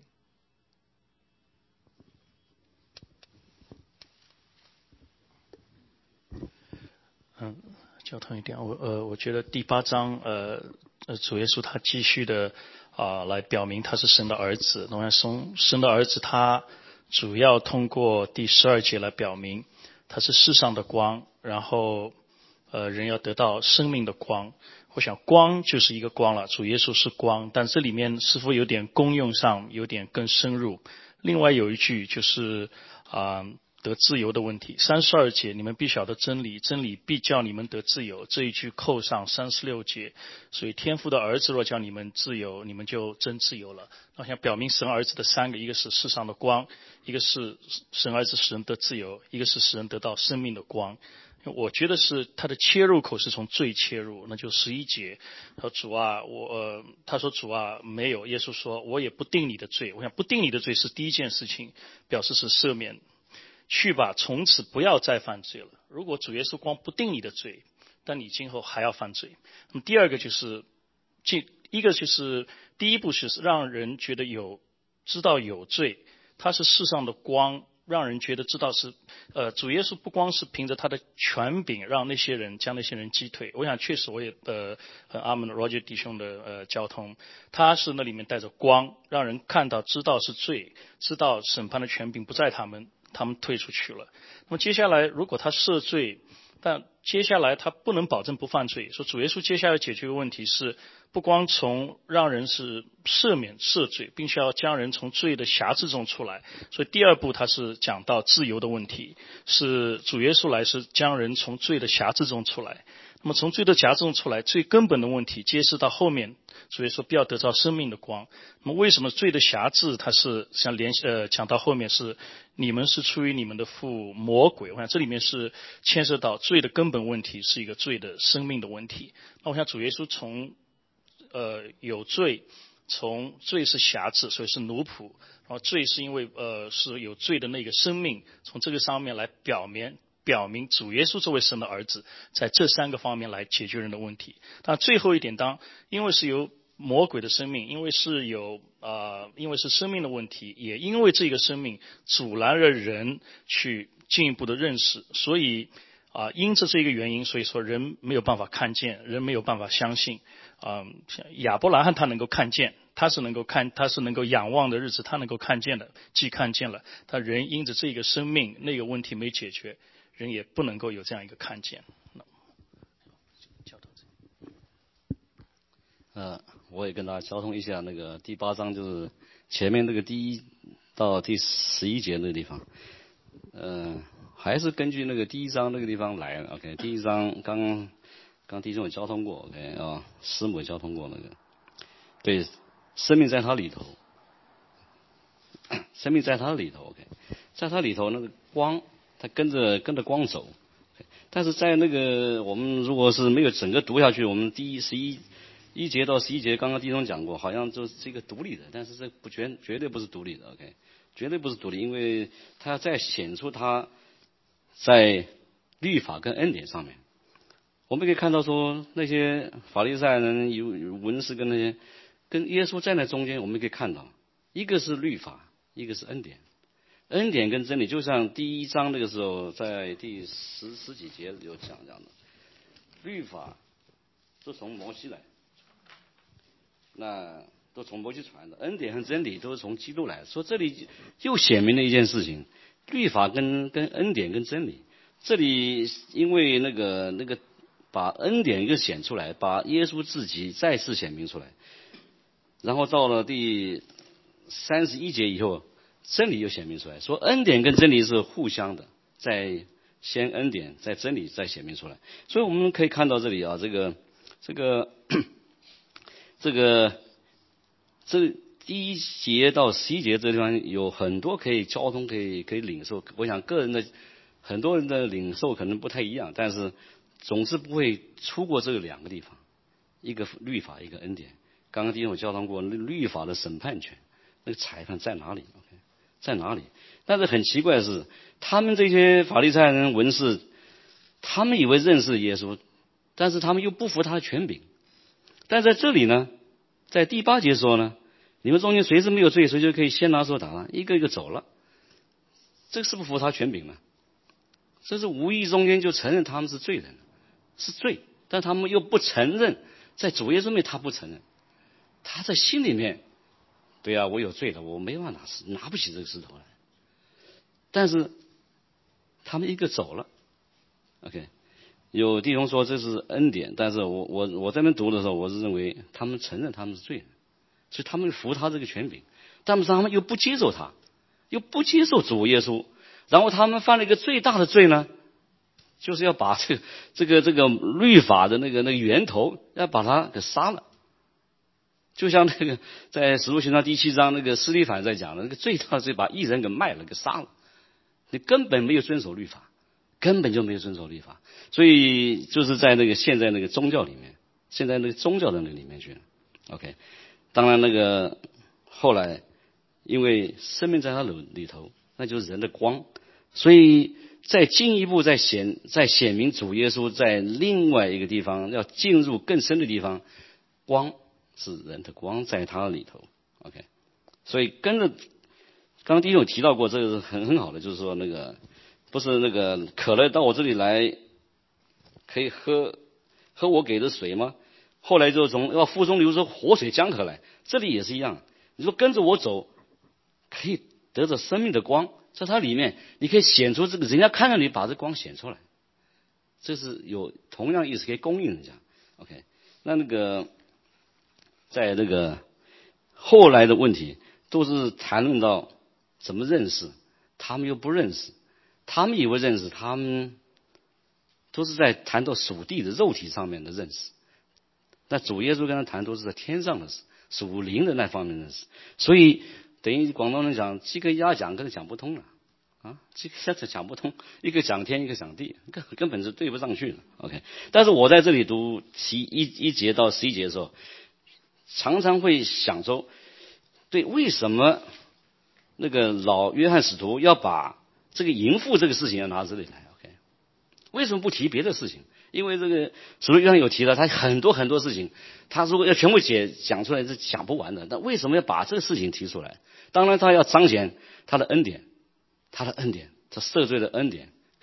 嗯，交通一点，我呃，我觉得第八章呃呃，主耶稣他继续的啊、呃、来表明他是神的儿子。那么从神的儿子，他主要通过第十二节来表明他是世上的光，然后呃人要得到生命的光。我想光就是一个光了，主耶稣是光，但这里面似乎有点功用上有点更深入。另外有一句就是啊。呃得自由的问题，三十二节，你们必晓得真理，真理必叫你们得自由。这一句扣上三十六节，所以天父的儿子若叫你们自由，你们就真自由了。我想表明神儿子的三个，一个是世上的光，一个是神儿子使人得自由，一个是使人得到生命的光。我觉得是他的切入口是从罪切入，那就十一节，说主啊，我、呃、他说主啊没有，耶稣说我也不定你的罪。我想不定你的罪是第一件事情，表示是赦免。去吧，从此不要再犯罪了。如果主耶稣光不定你的罪，但你今后还要犯罪。那么第二个就是，这一个就是第一步是让人觉得有知道有罪，他是世上的光，让人觉得知道是呃主耶稣不光是凭着他的权柄让那些人将那些人击退。我想确实我也呃很阿门 Roger 弟兄的呃交通，他是那里面带着光，让人看到知道是罪，知道审判的权柄不在他们。他们退出去了。那么接下来如果他赦罪，但接下来他不能保证不犯罪。说主耶稣接下来解决的问题是不光从让人是赦免赦罪，并且要将人从罪的辖制中出来。所以第二步他是讲到自由的问题，是主耶稣来是将人从罪的辖制中出来。那么从罪的辖制中出来，最根本的问题揭示到后面，所以说必要得到生命的光。那么为什么罪的辖制它是像联呃讲到后面是你们是出于你们的父魔鬼？我想这里面是牵涉到罪的根本问题，是一个罪的生命的问题。那我想主耶稣从呃有罪，从罪是辖制，所以是奴仆，然后罪是因为呃是有罪的那个生命，从这个上面来表明。表明主耶稣作为神的儿子，在这三个方面来解决人的问题。但最后一点，当因为是有魔鬼的生命，因为是有呃，因为是生命的问题，也因为这个生命阻拦了人去进一步的认识，所以啊，因着这个原因，所以说人没有办法看见，人没有办法相信。啊，亚伯拉罕他能够看见，他是能够看，他是能够仰望的日子，他能够看见的，既看见了，他人因着这个生命那个问题没解决，人也不能够有这样一个看见。 呃，我也跟大家交通一下那个第八章，就是前面那个第一到第十一节那个地方，呃，还是根据那个第一章那个地方来。OK， 第一章刚刚弟兄有交通过 ，OK 啊，师母也交通过那个，对，生命在他里头，生命在他里头 ，OK， 在他里头那个光，他跟着跟着光走，但是在那个我们如果是没有整个读下去，我们第一十一。一节到十一节，刚刚弟兄讲过，好像就是这个独立的，但是这不绝绝对不是独立的 ，OK， 绝对不是独立，因为他要再显出他在律法跟恩典上面。我们可以看到说，那些法利赛人有文士跟那些跟耶稣站在中间，我们可以看到，一个是律法，一个是恩典，恩典跟真理，就像第一章那个时候，在第十十几节有讲这样的，律法是从摩西来。那都从摩西传的，恩典和真理都是从基督来的。说这里又显明了一件事情，律法跟跟恩典跟真理，这里因为那个那个把恩典又显出来，把耶稣自己再次显明出来，然后到了第三十一节以后，真理又显明出来，说恩典跟真理是互相的，在先恩典，在真理再显明出来。所以我们可以看到这里啊，这个这个。这个这第一节到十一节这地方有很多可以交通，可以可以领受。我想个人的很多人的领受可能不太一样，但是总是不会出过这个两个地方，一个律法，一个恩典。刚刚弟兄有交通过律法的审判权，那个裁判在哪里 ？OK， 在哪里？但是很奇怪的是，他们这些法利赛人文士，他们以为认识耶稣，但是他们又不服他的权柄。但在这里呢，在第八节说呢，你们中间谁是没有罪，谁就可以先拿手打他，一个一个走了。这个是不是服他权柄呢？这是无意中间就承认他们是罪人，是罪，但他们又不承认，在主耶稣面他不承认，他在心里面，对啊，我有罪了，我没办法拿拿不起这个石头来。但是他们一个走了 ，OK。有弟兄说这是恩典，但是我我我在那读的时候，我是认为他们承认他们是罪人，所以他们服他这个权柄，但是他们又不接受他，又不接受主耶稣，然后他们犯了一个最大的罪呢，就是要把这个这个这个律法的那个那个源头要把他给杀了，就像那个在使徒行传第七章那个司提反在讲的那个最大的罪，把义人给卖了，给杀了，你根本没有遵守律法。根本就没有遵守律法，所以就是在那个现在那个宗教里面，现在那个宗教的那个里面去了。OK， 当然那个后来因为生命在他里里头，那就是人的光，所以再进一步再显再显明主耶稣在另外一个地方要进入更深的地方，光是人的光在他里头。OK， 所以跟着刚刚弟兄有提到过，这个是很很好的，就是说那个。不是那个可乐到我这里来可以喝喝我给的水吗？后来就从要腹中流出活水江河来，这里也是一样。你说跟着我走，可以得着生命的光，在它里面你可以显出这个，人家看到你把这光显出来，这是有同样意思可以供应人家。OK， 那那个在那个后来的问题都是谈论到怎么认识，他们又不认识。他们以为认识，他们都是在谈到属地的肉体上面的认识，那主耶稣跟他谈都是在天上的事，属灵的那方面的事，所以等于广东人讲鸡跟鸭讲根本讲不通了啊，鸡跟鸭讲不通，一个讲天一个讲地，根根本是对不上去了。OK， 但是我在这里读十一一节到十一节的时候，常常会想说，对，为什么那个老约翰使徒要把这个淫妇这个事情要拿这里来 ，OK？ 为什么不提别的事情？因为这个使徒约翰有提到，他很多很多事情，他如果要全部解讲出来是讲不完的。那为什么要把这个事情提出来？当然，他要彰显他的恩典，他的恩典，他赦罪的恩典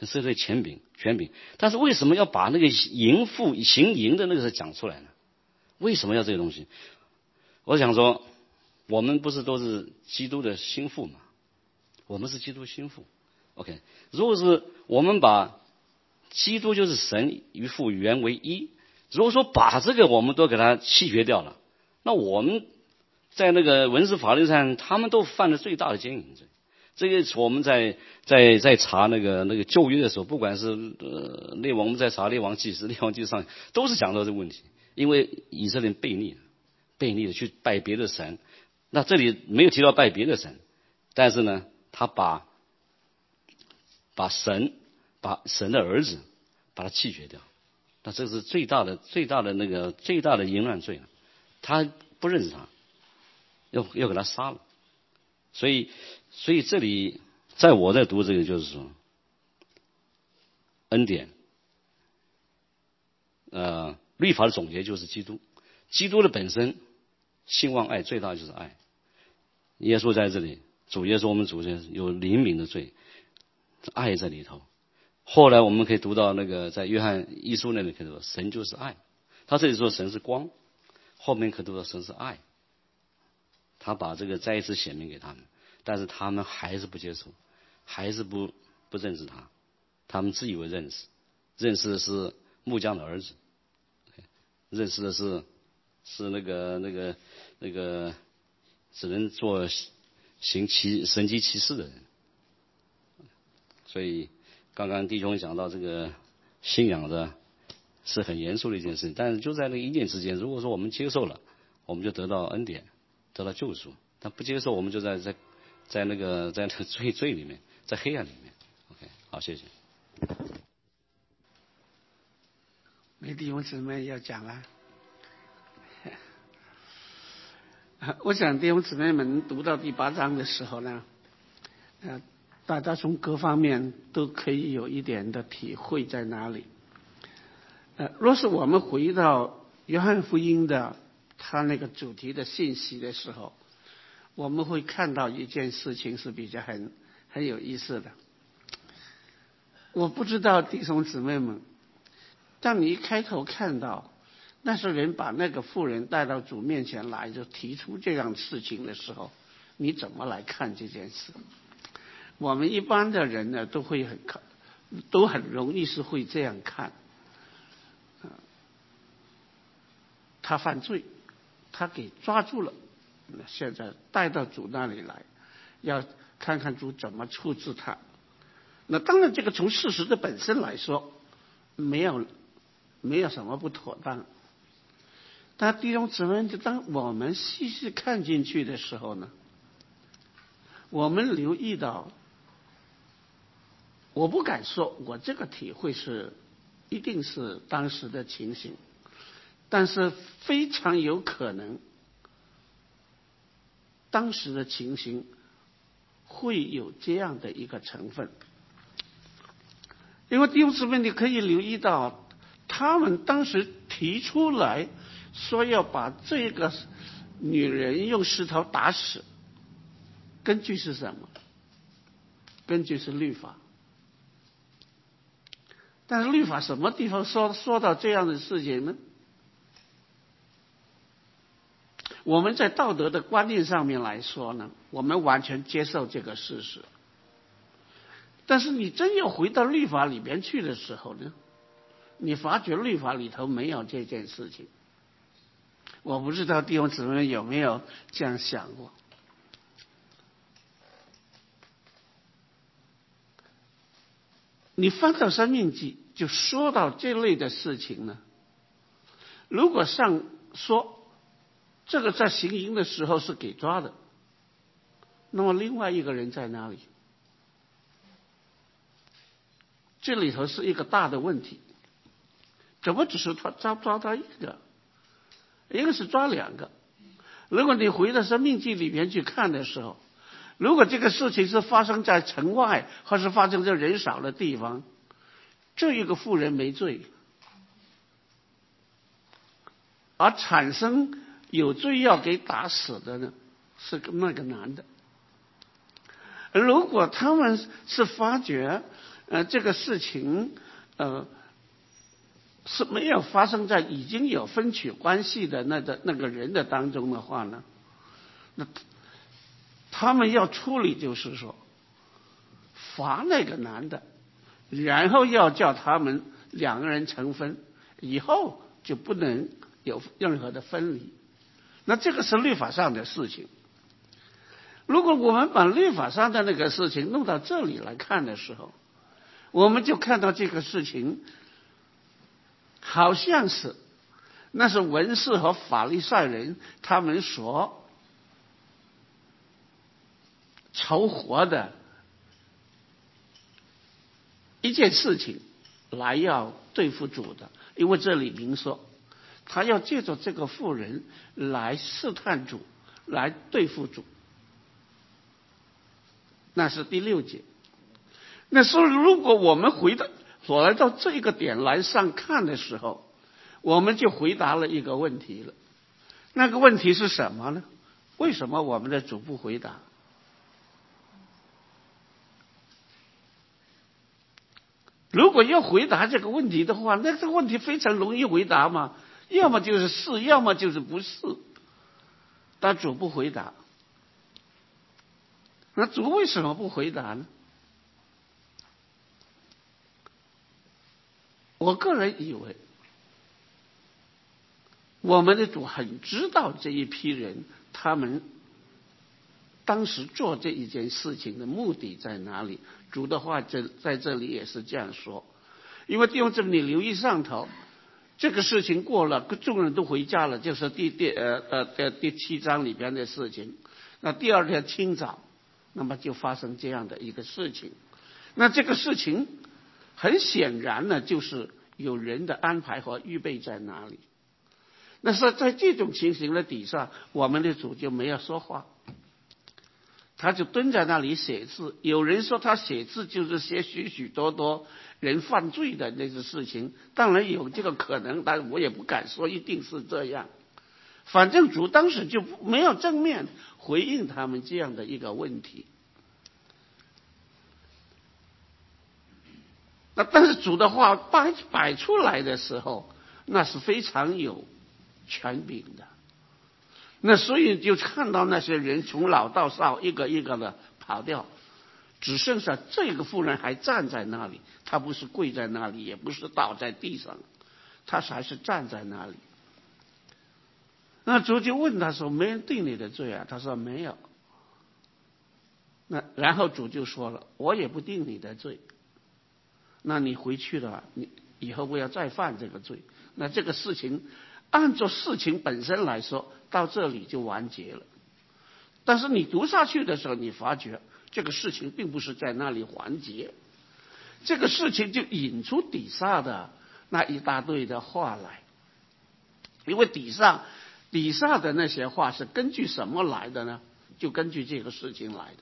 跟社会权柄权柄。但是为什么要把那个淫妇行淫的那个事讲出来呢？为什么要这个东西？我想说，我们不是都是基督的心腹吗？我们是基督心腹。OK， 如果是我们把基督就是神与父原为一，如果说把这个我们都给他弃绝掉了，那我们在那个文字法律上，他们都犯了最大的奸淫罪。这个我们在在在查那个那个旧约的时候，不管是呃列王，我们在查列王纪事、列王纪上，都是讲到这个问题。因为以色列人悖逆了，悖逆的去拜别的神。那这里没有提到拜别的神，但是呢，他把把神把神的儿子把他弃绝掉，那这是最大的最大的那个最大的淫乱罪了。他不认识他，要要给他杀了。所以所以这里在我在读这个就是说，恩典，呃，律法的总结就是基督，基督的本身，信望爱最大就是爱。耶稣在这里，主耶稣我们主耶稣有灵敏的罪，爱在里头。后来我们可以读到那个在约翰一书那里可以说，神就是爱。他这里说神是光，后面可读到神是爱。他把这个再一次显明给他们，但是他们还是不接受，还是不不认识他，他们自以为认识，认识的是木匠的儿子，认识的是是那个那个那个只能做行奇神迹奇事的人。所以刚刚弟兄讲到这个信仰的是很严肃的一件事情，但是就在那一念之间，如果说我们接受了，我们就得到恩典，得到救赎；但不接受，我们就在在在那个在那个罪罪里面，在黑暗里面。OK， 好，谢谢。 没弟兄姊妹要讲了。我想弟兄姊妹们读到第八章的时候呢，呃，大家从各方面都可以有一点的体会在哪里。呃，若是我们回到约翰福音的他那个主题的信息的时候，我们会看到一件事情是比较很很有意思的。我不知道弟兄姊妹们，当你一开头看到那些人把那个妇人带到主面前来，就提出这样的事情的时候，你怎么来看这件事？我们一般的人呢，都会很看，都很容易是会这样看。他犯罪，他给抓住了，现在带到主那里来，要看看主怎么处置他。那当然，这个从事实的本身来说，没有没有什么不妥当。但弟兄姊妹，当我们细细看进去的时候呢，我们留意到，我不敢说我这个体会是一定是当时的情形，但是非常有可能当时的情形会有这样的一个成分。因为弟兄姊妹，你可以留意到，他们当时提出来说要把这个女人用石头打死，根据是什么？根据是律法。但是律法什么地方说说到这样的事情呢？我们在道德的观念上面来说呢，我们完全接受这个事实。但是你真要回到律法里边去的时候呢，你发觉律法里头没有这件事情。我不知道弟兄姊妹有没有这样想过。你翻到申命记就说到这类的事情呢，如果上说这个在行淫的时候是给抓的，那么另外一个人在哪里？这里头是一个大的问题，怎么只是抓抓抓他一个？一个是抓两个。如果你回到申命记里面去看的时候，如果这个事情是发生在城外，或是发生在人少的地方，这一个妇人没罪，而产生有罪要给打死的呢，是那个男的。如果他们是发觉呃，这个事情呃是没有发生在已经有分取关系的那个那个人的当中的话呢，那他们要处理就是说罚那个男的，然后要叫他们两个人成婚，以后就不能有任何的分离。那这个是律法上的事情。如果我们把律法上的那个事情弄到这里来看的时候，我们就看到这个事情好像是那是文士和法利赛人他们所筹划的一件事情来要对付主的。因为这里明说他要借着这个妇人来试探主，来对付主，那是第六节。那所以如果我们回到所来到这个点来上看的时候，我们就回答了一个问题了。那个问题是什么呢？为什么我们的主不回答？如果要回答这个问题的话，那这个问题非常容易回答嘛，要么就是是，要么就是不是。但主不回答。那主为什么不回答呢？我个人以为，我们的主很知道这一批人他们当时做这一件事情的目的在哪里。主的话这在这里也是这样说。因为弟兄姊妹，你留意上头，这个事情过了，众人都回家了，就是第第呃呃第七章里边的事情。那第二天清早，那么就发生这样的一个事情。那这个事情很显然呢，就是有人的安排和预备在哪里。那是在这种情形的底下，我们的主就没有说话，他就蹲在那里写字。有人说他写字就是写许许多多人犯罪的那些事情，当然有这个可能，但我也不敢说一定是这样。反正主当时就没有正面回应他们这样的一个问题。那但是主的话摆摆出来的时候，那是非常有权柄的。那所以就看到那些人从老到少一个一个的跑掉，只剩下这个妇人还站在那里。她不是跪在那里，也不是倒在地上，她还是站在那里。那主就问他说：“没人定你的罪啊？”他说：“没有。”那然后主就说了：“我也不定你的罪。那你回去了，你以后不要再犯这个罪。”那这个事情按照事情本身来说，到这里就完结了。但是你读下去的时候，你发觉这个事情并不是在那里完结，这个事情就引出底下的那一大堆的话来。因为底下底下的那些话是根据什么来的呢？就根据这个事情来的。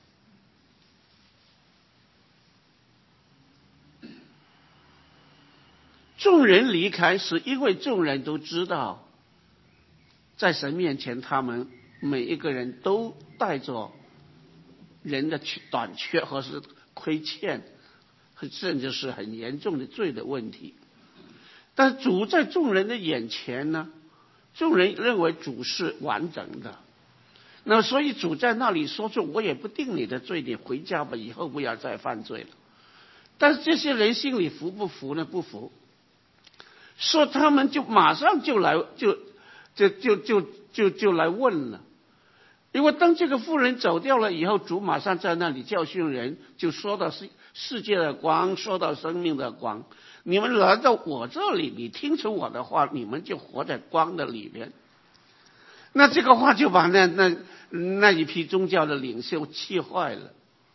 众人离开是因为众人都知道，在神面前他们每一个人都带着人的短缺或是亏欠，甚至是很严重的罪的问题。但主在众人的眼前呢，众人认为主是完整的，那所以主在那里说出：“我也不定你的罪，你回家吧，以后不要再犯罪了。”但是这些人心里服不服呢？不服。说他们就马上就来就就就就就就来问了。因为当这个妇人走掉了以后，主马上在那里教训人，就说到世世界的光，说到生命的光。你们来到我这里，你听从我的话，你们就活在光的里面。那这个话就把那那那一批宗教的领袖气坏了，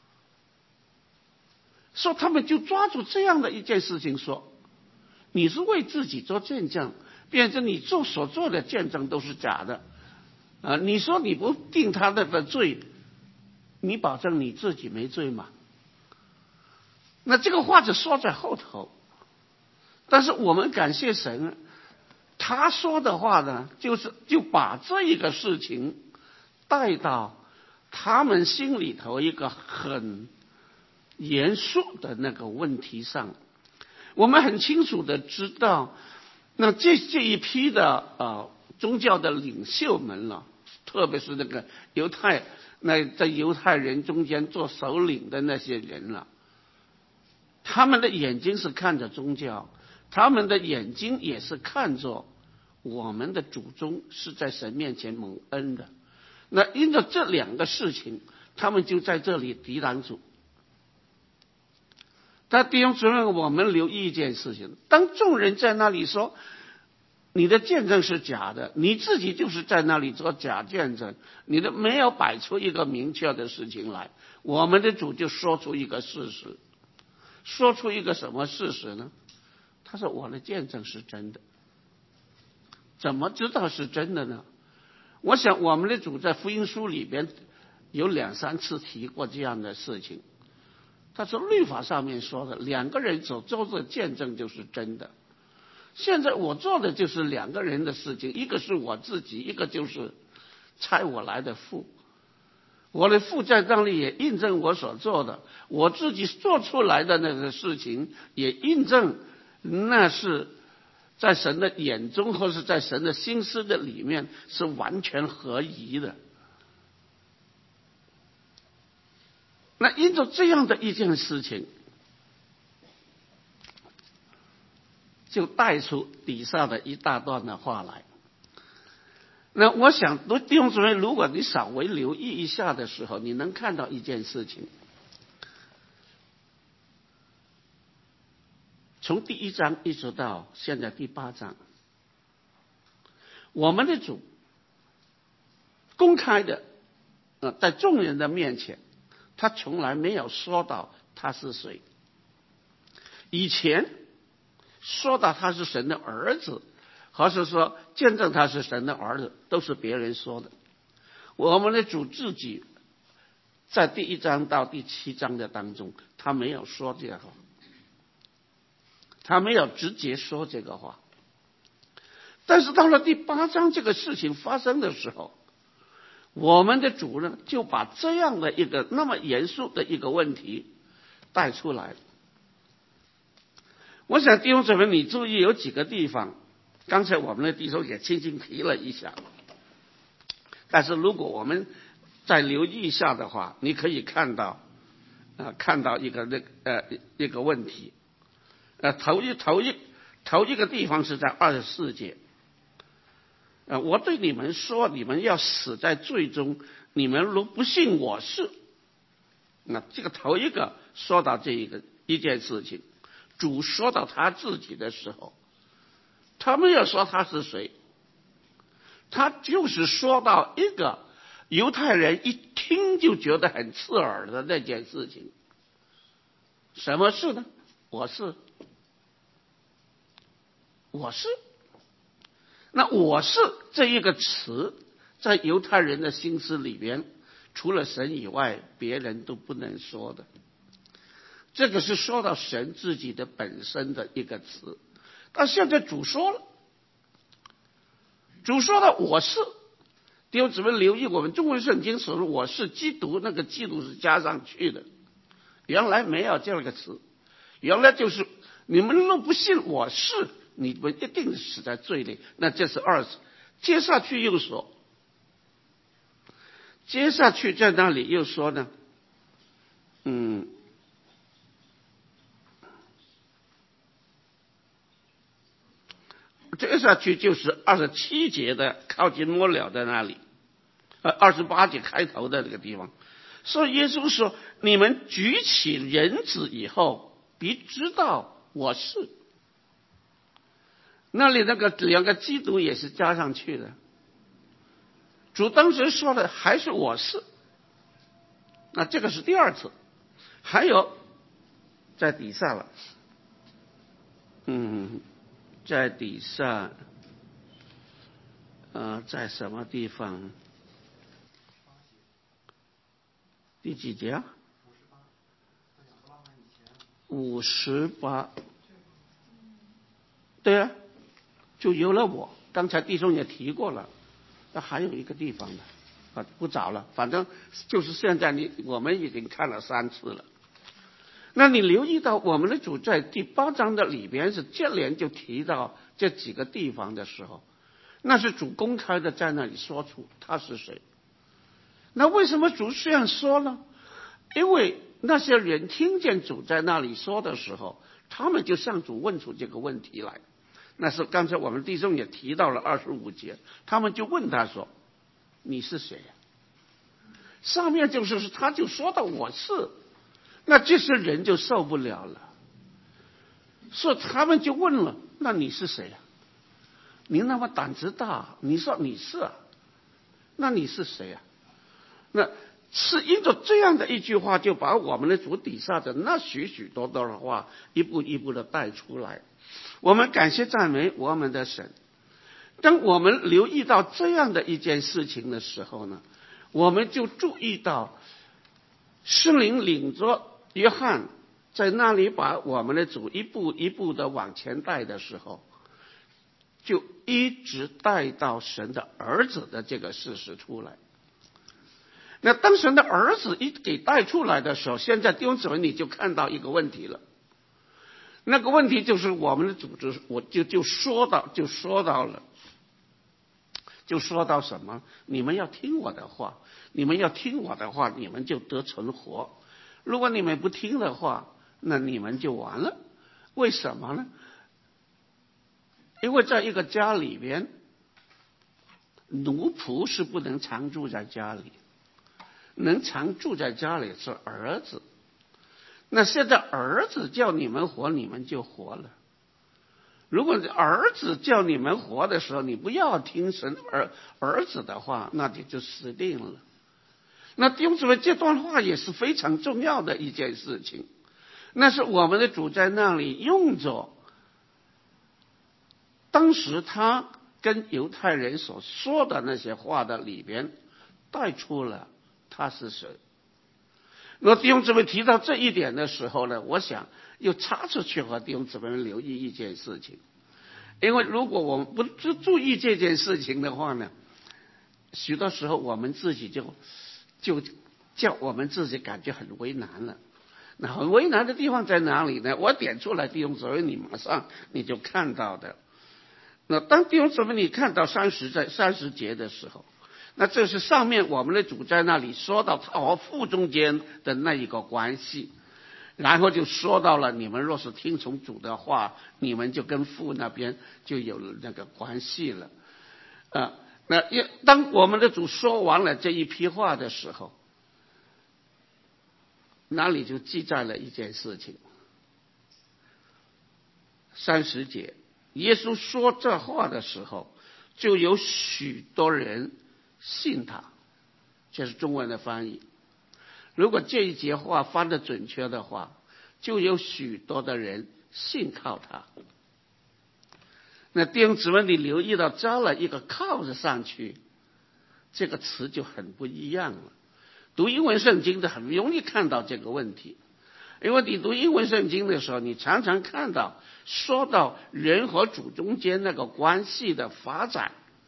说他们就抓住这样的一件事情说：“你是为自己做见证，变成你做所做的见证都是假的啊！你说你不定他的的罪，你保证你自己没罪吗？”那这个话就说在后头，但是我们感谢神，他说的话呢，就是就把这一个事情带到他们心里头一个很严肃的那个问题上，我们很清楚的知道，那这这一批的呃宗教的领袖们了，特别是那个犹太那在犹太人中间做首领的那些人了，他们的眼睛是看着宗教，他们的眼睛也是看着我们的祖宗是在神面前蒙恩的。那因着这两个事情，他们就在这里抵挡主。但弟兄姊妹，我们留意一件事情，当众人在那里说你的见证是假的，你自己就是在那里做假见证，你的没有摆出一个明确的事情来，我们的主就说出一个事实。说出一个什么事实呢？他说我的见证是真的。怎么知道是真的呢？我想我们的主在福音书里边有两三次提过这样的事情。他说律法上面说的两个人所做的见证就是真的。现在我做的就是两个人的事情，一个是我自己，一个就是差我来的父。我的父在那里也印证我所做的，我自己做出来的那个事情也印证那是在神的眼中或是在神的心思的里面是完全合宜的。那因着这样的一件事情，就带出底下的一大段的话来。那我想弟兄姊妹，如果你稍微留意一下的时候，你能看到一件事情，从第一章一直到现在第八章，我们的主公开的呃，在众人的面前，他从来没有说到他是谁。以前说到他是神的儿子，或是说见证他是神的儿子，都是别人说的。我们的主自己在第一章到第七章的当中，他没有说这个话，他没有直接说这个话。但是到了第八章这个事情发生的时候，我们的主呢就把这样的一个那么严肃的一个问题带出来。我想弟兄姊妹，你注意有几个地方，刚才我们的弟兄也轻轻提了一下，但是如果我们再留意一下的话，你可以看到，呃，看到一个那呃一个问题，呃，头一头一头一个地方是在二十四节，呃，我对你们说，你们要死在罪中，你们若不信我是，那这个头一个说到这一个一件事情，主说到他自己的时候，他没有说他是谁，他就是说到一个犹太人一听就觉得很刺耳的那件事情。什么事呢？我是，我是。那我是这一个词，在犹太人的心思里边，除了神以外，别人都不能说的。这个是说到神自己的本身的一个词。但现在主说了，主说的我是，弟兄姊妹留意，我们中文圣经所说我是基督，那个基督是加上去的，原来没有这样一个词，原来就是你们若不信我是，你们一定死在罪里。那这是二次，接下去又说，接下去在那里又说呢，嗯。接下去就是二十七节的靠近末了的那里，呃，二十八节开头的那个地方，所以耶稣说：“你们举起人子以后，必知道我是。”那里那个两个基督也是加上去的。主当时说的还是我是，那这个是第二次，还有在底下了，嗯。在底下，呃，在什么地方？第几节啊？五十八。对啊，就有了我。刚才弟兄也提过了，那还有一个地方呢，啊，不找了，反正就是现在你我们已经看了三次了。 那你留意到我们的主在第八章的里边是接连就提到这几个地方的时候，那是主公开的在那里说出他是谁。那为什么主这样说呢？因为那些人听见主在那里说的时候，他们就向主问出这个问题来。那是刚才我们弟兄也提到了二十五节，他们就问他说：“你是谁呀？”上面就是他就说到我是，那这些人就受不了了，所以他们就问了：“那你是谁呀？你那么胆子大，你说你是啊？那你是谁呀？”那是因着这样的一句话，就把我们的主底下的那许许多多的话一步一步的带出来。我们感谢赞美我们的神。当我们留意到这样的一件事情的时候呢，我们就注意到圣灵领着约翰在那里把我们的主一步一步的往前带的时候，就一直带到神的儿子的这个事实出来。那当神的儿子一给带出来的时候，现在弟兄姊妹你就看到一个问题了。那个问题就是我们的组织，我就就说到就说到了，就说到什么？你们要听我的话，你们要听我的话，你们就得存活。如果你们不听的话，那你们就完了。为什么呢？因为在一个家里边，奴仆是不能常住在家里。能常住在家里是儿子，那现在儿子叫你们活，你们就活了。如果儿子叫你们活的时候，你不要听神儿儿子的话，那你就死定了。那弟兄姊妹，这段话也是非常重要的一件事情。那是我们的主在那里用着当时他跟犹太人所说的那些话的里边带出了他是谁。那弟兄姊妹提到这一点的时候呢，我想又插出去和弟兄姊妹们留意一件事情。因为如果我们不注意这件事情的话呢，许多时候我们自己就就叫我们自己感觉很为难了。那很为难的地方在哪里呢？我点出来弟兄姊妹，你马上你就看到的。那当弟兄姊妹你看到三十在三十节的时候，那这是上面我们的主在那里说到他和父中间的那一个关系，然后就说到了你们若是听从主的话，你们就跟父那边就有了那个关系了。啊，那当我们的主说完了这一批话的时候，那里就记载了一件事情。三十节，耶稣说这话的时候，就有许多人信他，这是中文的翻译。如果这一节话翻得准确的话，就有许多的人信靠他。那弟兄姊妹，你留意到加了一个靠着上去，这个词就很不一样了。读英文圣经的很容易看到这个问题，因为你读英文圣经的时候，你常常看到说到人和主中间那个关系的发展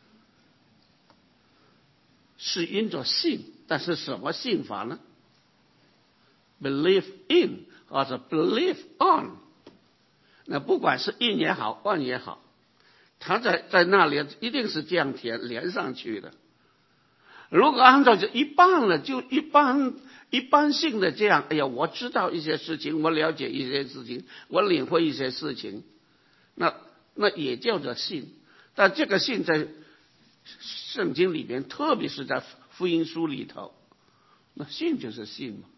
是因着信，但是什么信法呢？ Believe in 或者 believe on。 那不管是 in 也好 on 也好，他在在那里一定是这样连连上去的。如果按照这一般了，就一般一般性的这样，哎呀，我知道一些事情，我了解一些事情，我领会一些事情，那那也叫做信。但这个信在圣经里面，特别是在福音书里头，那信就是信嘛，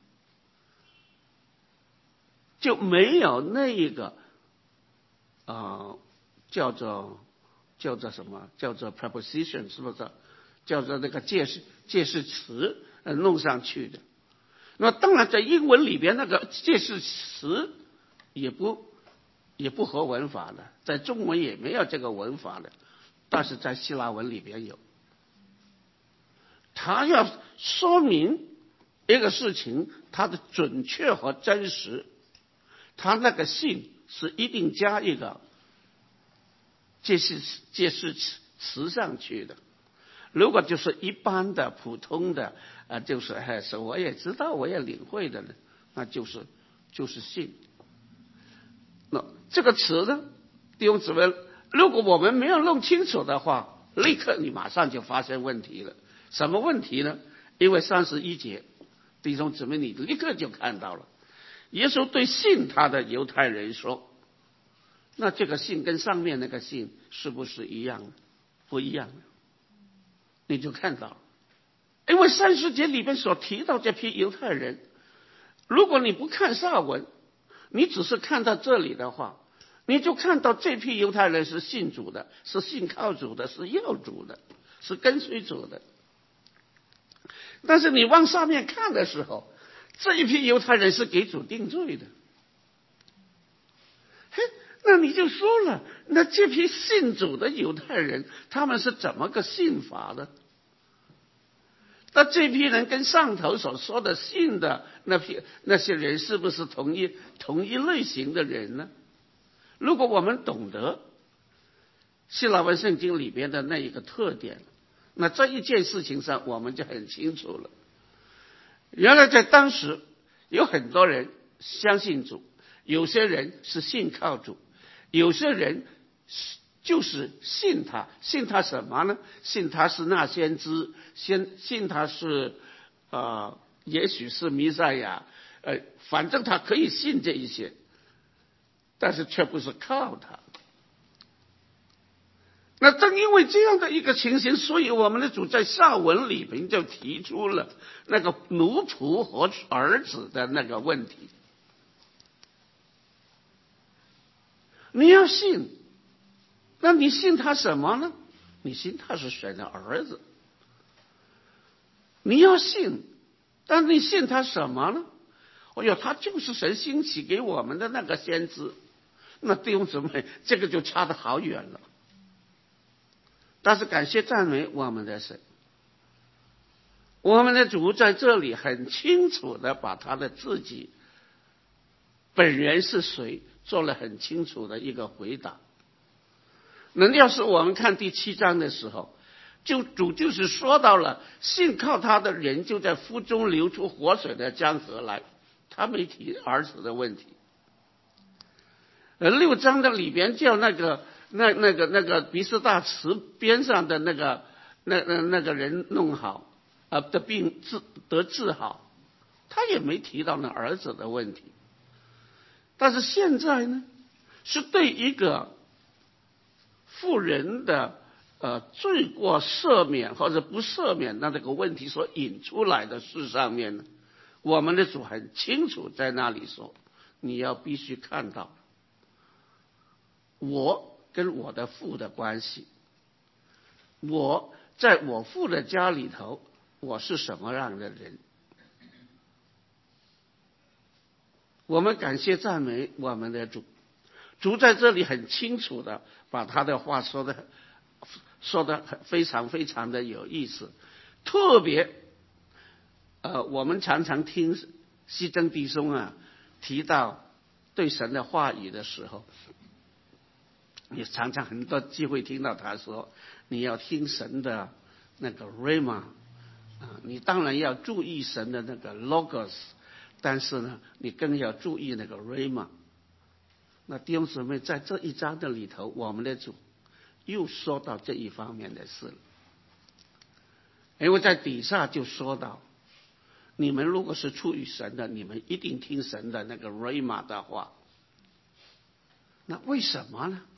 就没有那一个啊、呃、叫做叫做什么叫做 preposition， 是不是？叫做那个介释介释词呃弄上去的。那当然在英文里边那个介释词也不也不合文法的，在中文也没有这个文法的，但是在希腊文里边有。它要说明一个事情它的准确和真实，它那个信是一定加一个介释介释词上去的。如果就是一般的普通的啊、呃，就是还是我也知道我也领会的呢，那就是就是信。那这个词呢，弟兄姊妹，如果我们没有弄清楚的话，立刻你马上就发生问题了。什么问题呢？因为三十一节，弟兄姊妹，你立刻就看到了，耶稣对信他的犹太人说，那这个信跟上面那个信是不是一样的？不一样的，你就看到了。因为三十节里面所提到这批犹太人，如果你不看上文，你只是看到这里的话，你就看到这批犹太人是信主的，是信靠主的，是要主的，是跟随主的。但是你往上面看的时候，这一批犹太人是给主定罪的。嘿，那你就说了，那这批信主的犹太人，他们是怎么个信法的？那这批人跟上头所说的信的那批那些人，是不是同一同一类型的人呢？如果我们懂得希腊文圣经里边的那一个特点，那这一件事情上我们就很清楚了。原来在当时有很多人相信主，有些人是信靠主，有些人就是信他，信他什么呢？信他是那先知，信信他是呃，也许是弥赛亚，呃，反正他可以信这一些，但是却不是靠他。那正因为这样的一个情形，所以我们的主在上文里边就提出了那个奴仆和儿子的那个问题。你要信，那你信他什么呢？你信他是神的儿子。你要信，但你信他什么呢？哎呦，他就是神兴起给我们的那个先知。那弟兄姊妹，这个就差得好远了。但是感谢赞美我们的神，我们的主在这里很清楚的把他的自己本人是谁做了很清楚的一个回答。那要是我们看第七章的时候，就主就是说到了信靠他的人就在腹中流出活水的江河来，他没提儿子的问题。呃，六章的里边叫那个那那个那个比斯大池边上的那个那那那个人弄好啊的病治得治好，他也没提到那儿子的问题。但是现在呢，是对一个妇人的呃罪过赦免或者不赦免那这个问题所引出来的事上面呢，我们的主很清楚在那里说，你要必须看到我跟我的父的关系，我在我父的家里头，我是什么样的人？我们感谢赞美我们的主，主在这里很清楚的把他的话说的说的非常非常的有意思。特别呃，我们常常听西征弟兄啊提到对神的话语的时候，你常常很多机会听到他说，你要听神的那个 Rhema 啊，你当然要注意神的那个 Logos， 但是呢，你更要注意那个 Rhema。那弟兄姊妹，在这一章的里头，我们的主又说到这一方面的事了。因为在底下就说到，你们如果是出于神的，你们一定听神的那个 Rhema 的话。那为什么呢？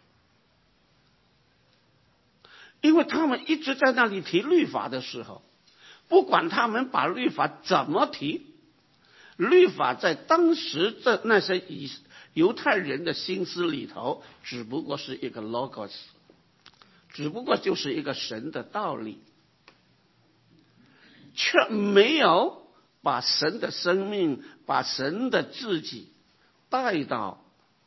因为他们一直在那里提律法的时候，不管他们把律法怎么提，律法在当时的那些犹太人的心思里头，只不过是一个 logos， 只不过就是一个神的道理，却没有把神的生命，把神的自己带到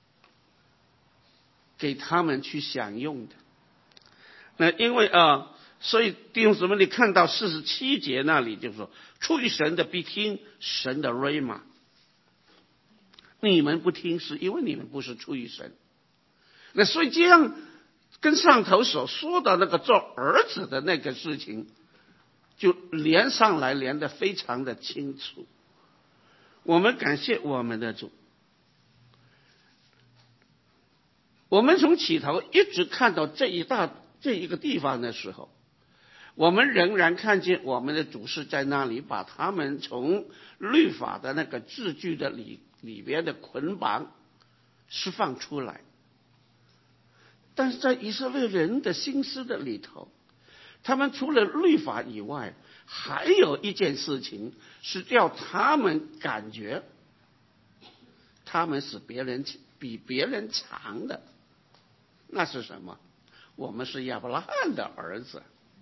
给他们去享用的。那因为啊，所以弟兄姊妹，你看到四十七节那里就说，出于神的必听神的 Rhema， 你们不听是因为你们不是出于神。那所以这样跟上头所说的那个做儿子的那个事情就连上来，连得非常的清楚。 我们感谢我们的主。我们从起头一直看到这一大这一个地方的时候，我们仍然看见我们的主是在那里把他们从律法的那个字句的里里边的捆绑释放出来。但是在以色列人的心思的里头，他们除了律法以外，还有一件事情是叫他们感觉他们是别人比别人强的。那是什么？我们是亚伯拉罕的儿子，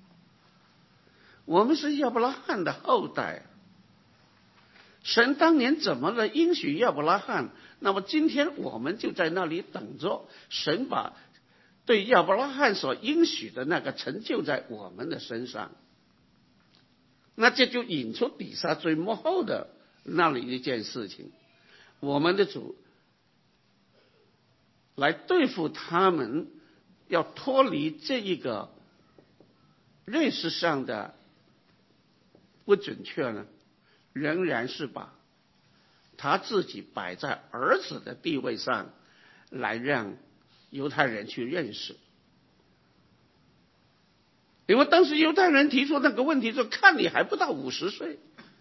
我们是亚伯拉罕的后代。神当年怎么了应许亚伯拉罕？那么今天我们就在那里等着神把对亚伯拉罕所应许的那个成就在我们的身上。那这就引出底下最幕后的那里一件事情，我们的主来对付他们，要脱离这一个认识上的不准确呢，仍然是把他自己摆在儿子的地位上，来让犹太人去认识。因为当时犹太人提出那个问题说，看你还不到五十岁，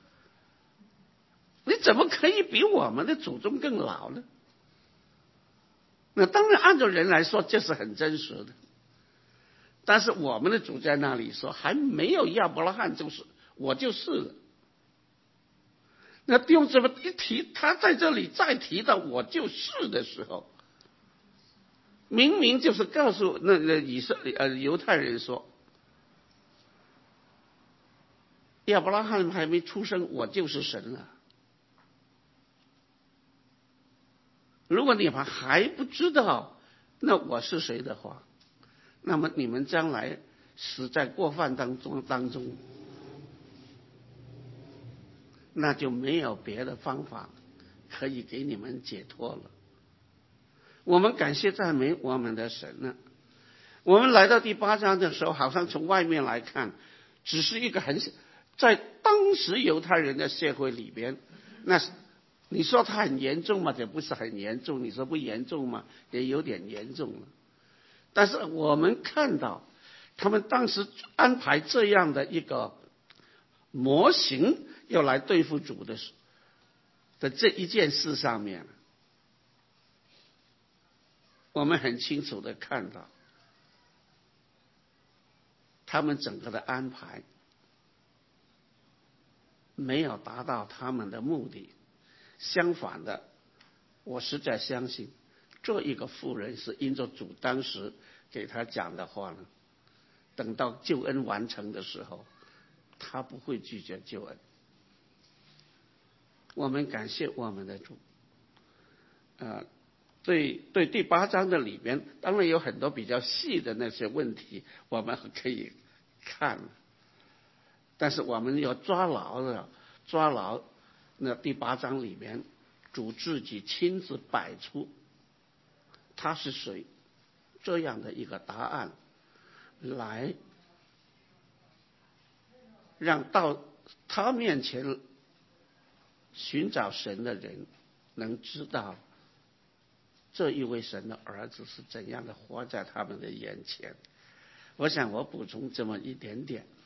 你怎么可以比我们的祖宗更老呢？那当然按照人来说这是很真实的，但是我们的主在那里说，还没有亚伯拉罕就是我就是了。那弟兄姊妹一提他在这里再提到我就是的时候，明明就是告诉那个以色列呃犹太人说，亚伯拉罕还没出生，我就是神了。如果你们还不知道那我是谁的话，那么你们将来死在过犯当中当中，那就没有别的方法可以给你们解脱了。我们感谢赞美我们的神呢。我们来到第八章的时候，好像从外面来看，只是一个很在当时犹太人的社会里边，那你说它很严重吗？也不是很严重。你说不严重吗？也有点严重了。但是我们看到他们当时安排这样的一个模型要来对付主的的这一件事上面，我们很清楚的看到他们整个的安排没有达到他们的目的。相反的，我实在相信这一个妇人是因着主当时给他讲的话呢，等到救恩完成的时候，他不会拒绝救恩。我们感谢我们的主。呃，对对，第八章的里边当然有很多比较细的那些问题，我们可以看，但是我们要抓牢了，抓牢那第八章里面主自己亲自摆出他是谁这样的一个答案，来让到他面前寻找神的人能知道这一位神的儿子是怎样的活在他们的眼前。我想我补充这么一点点。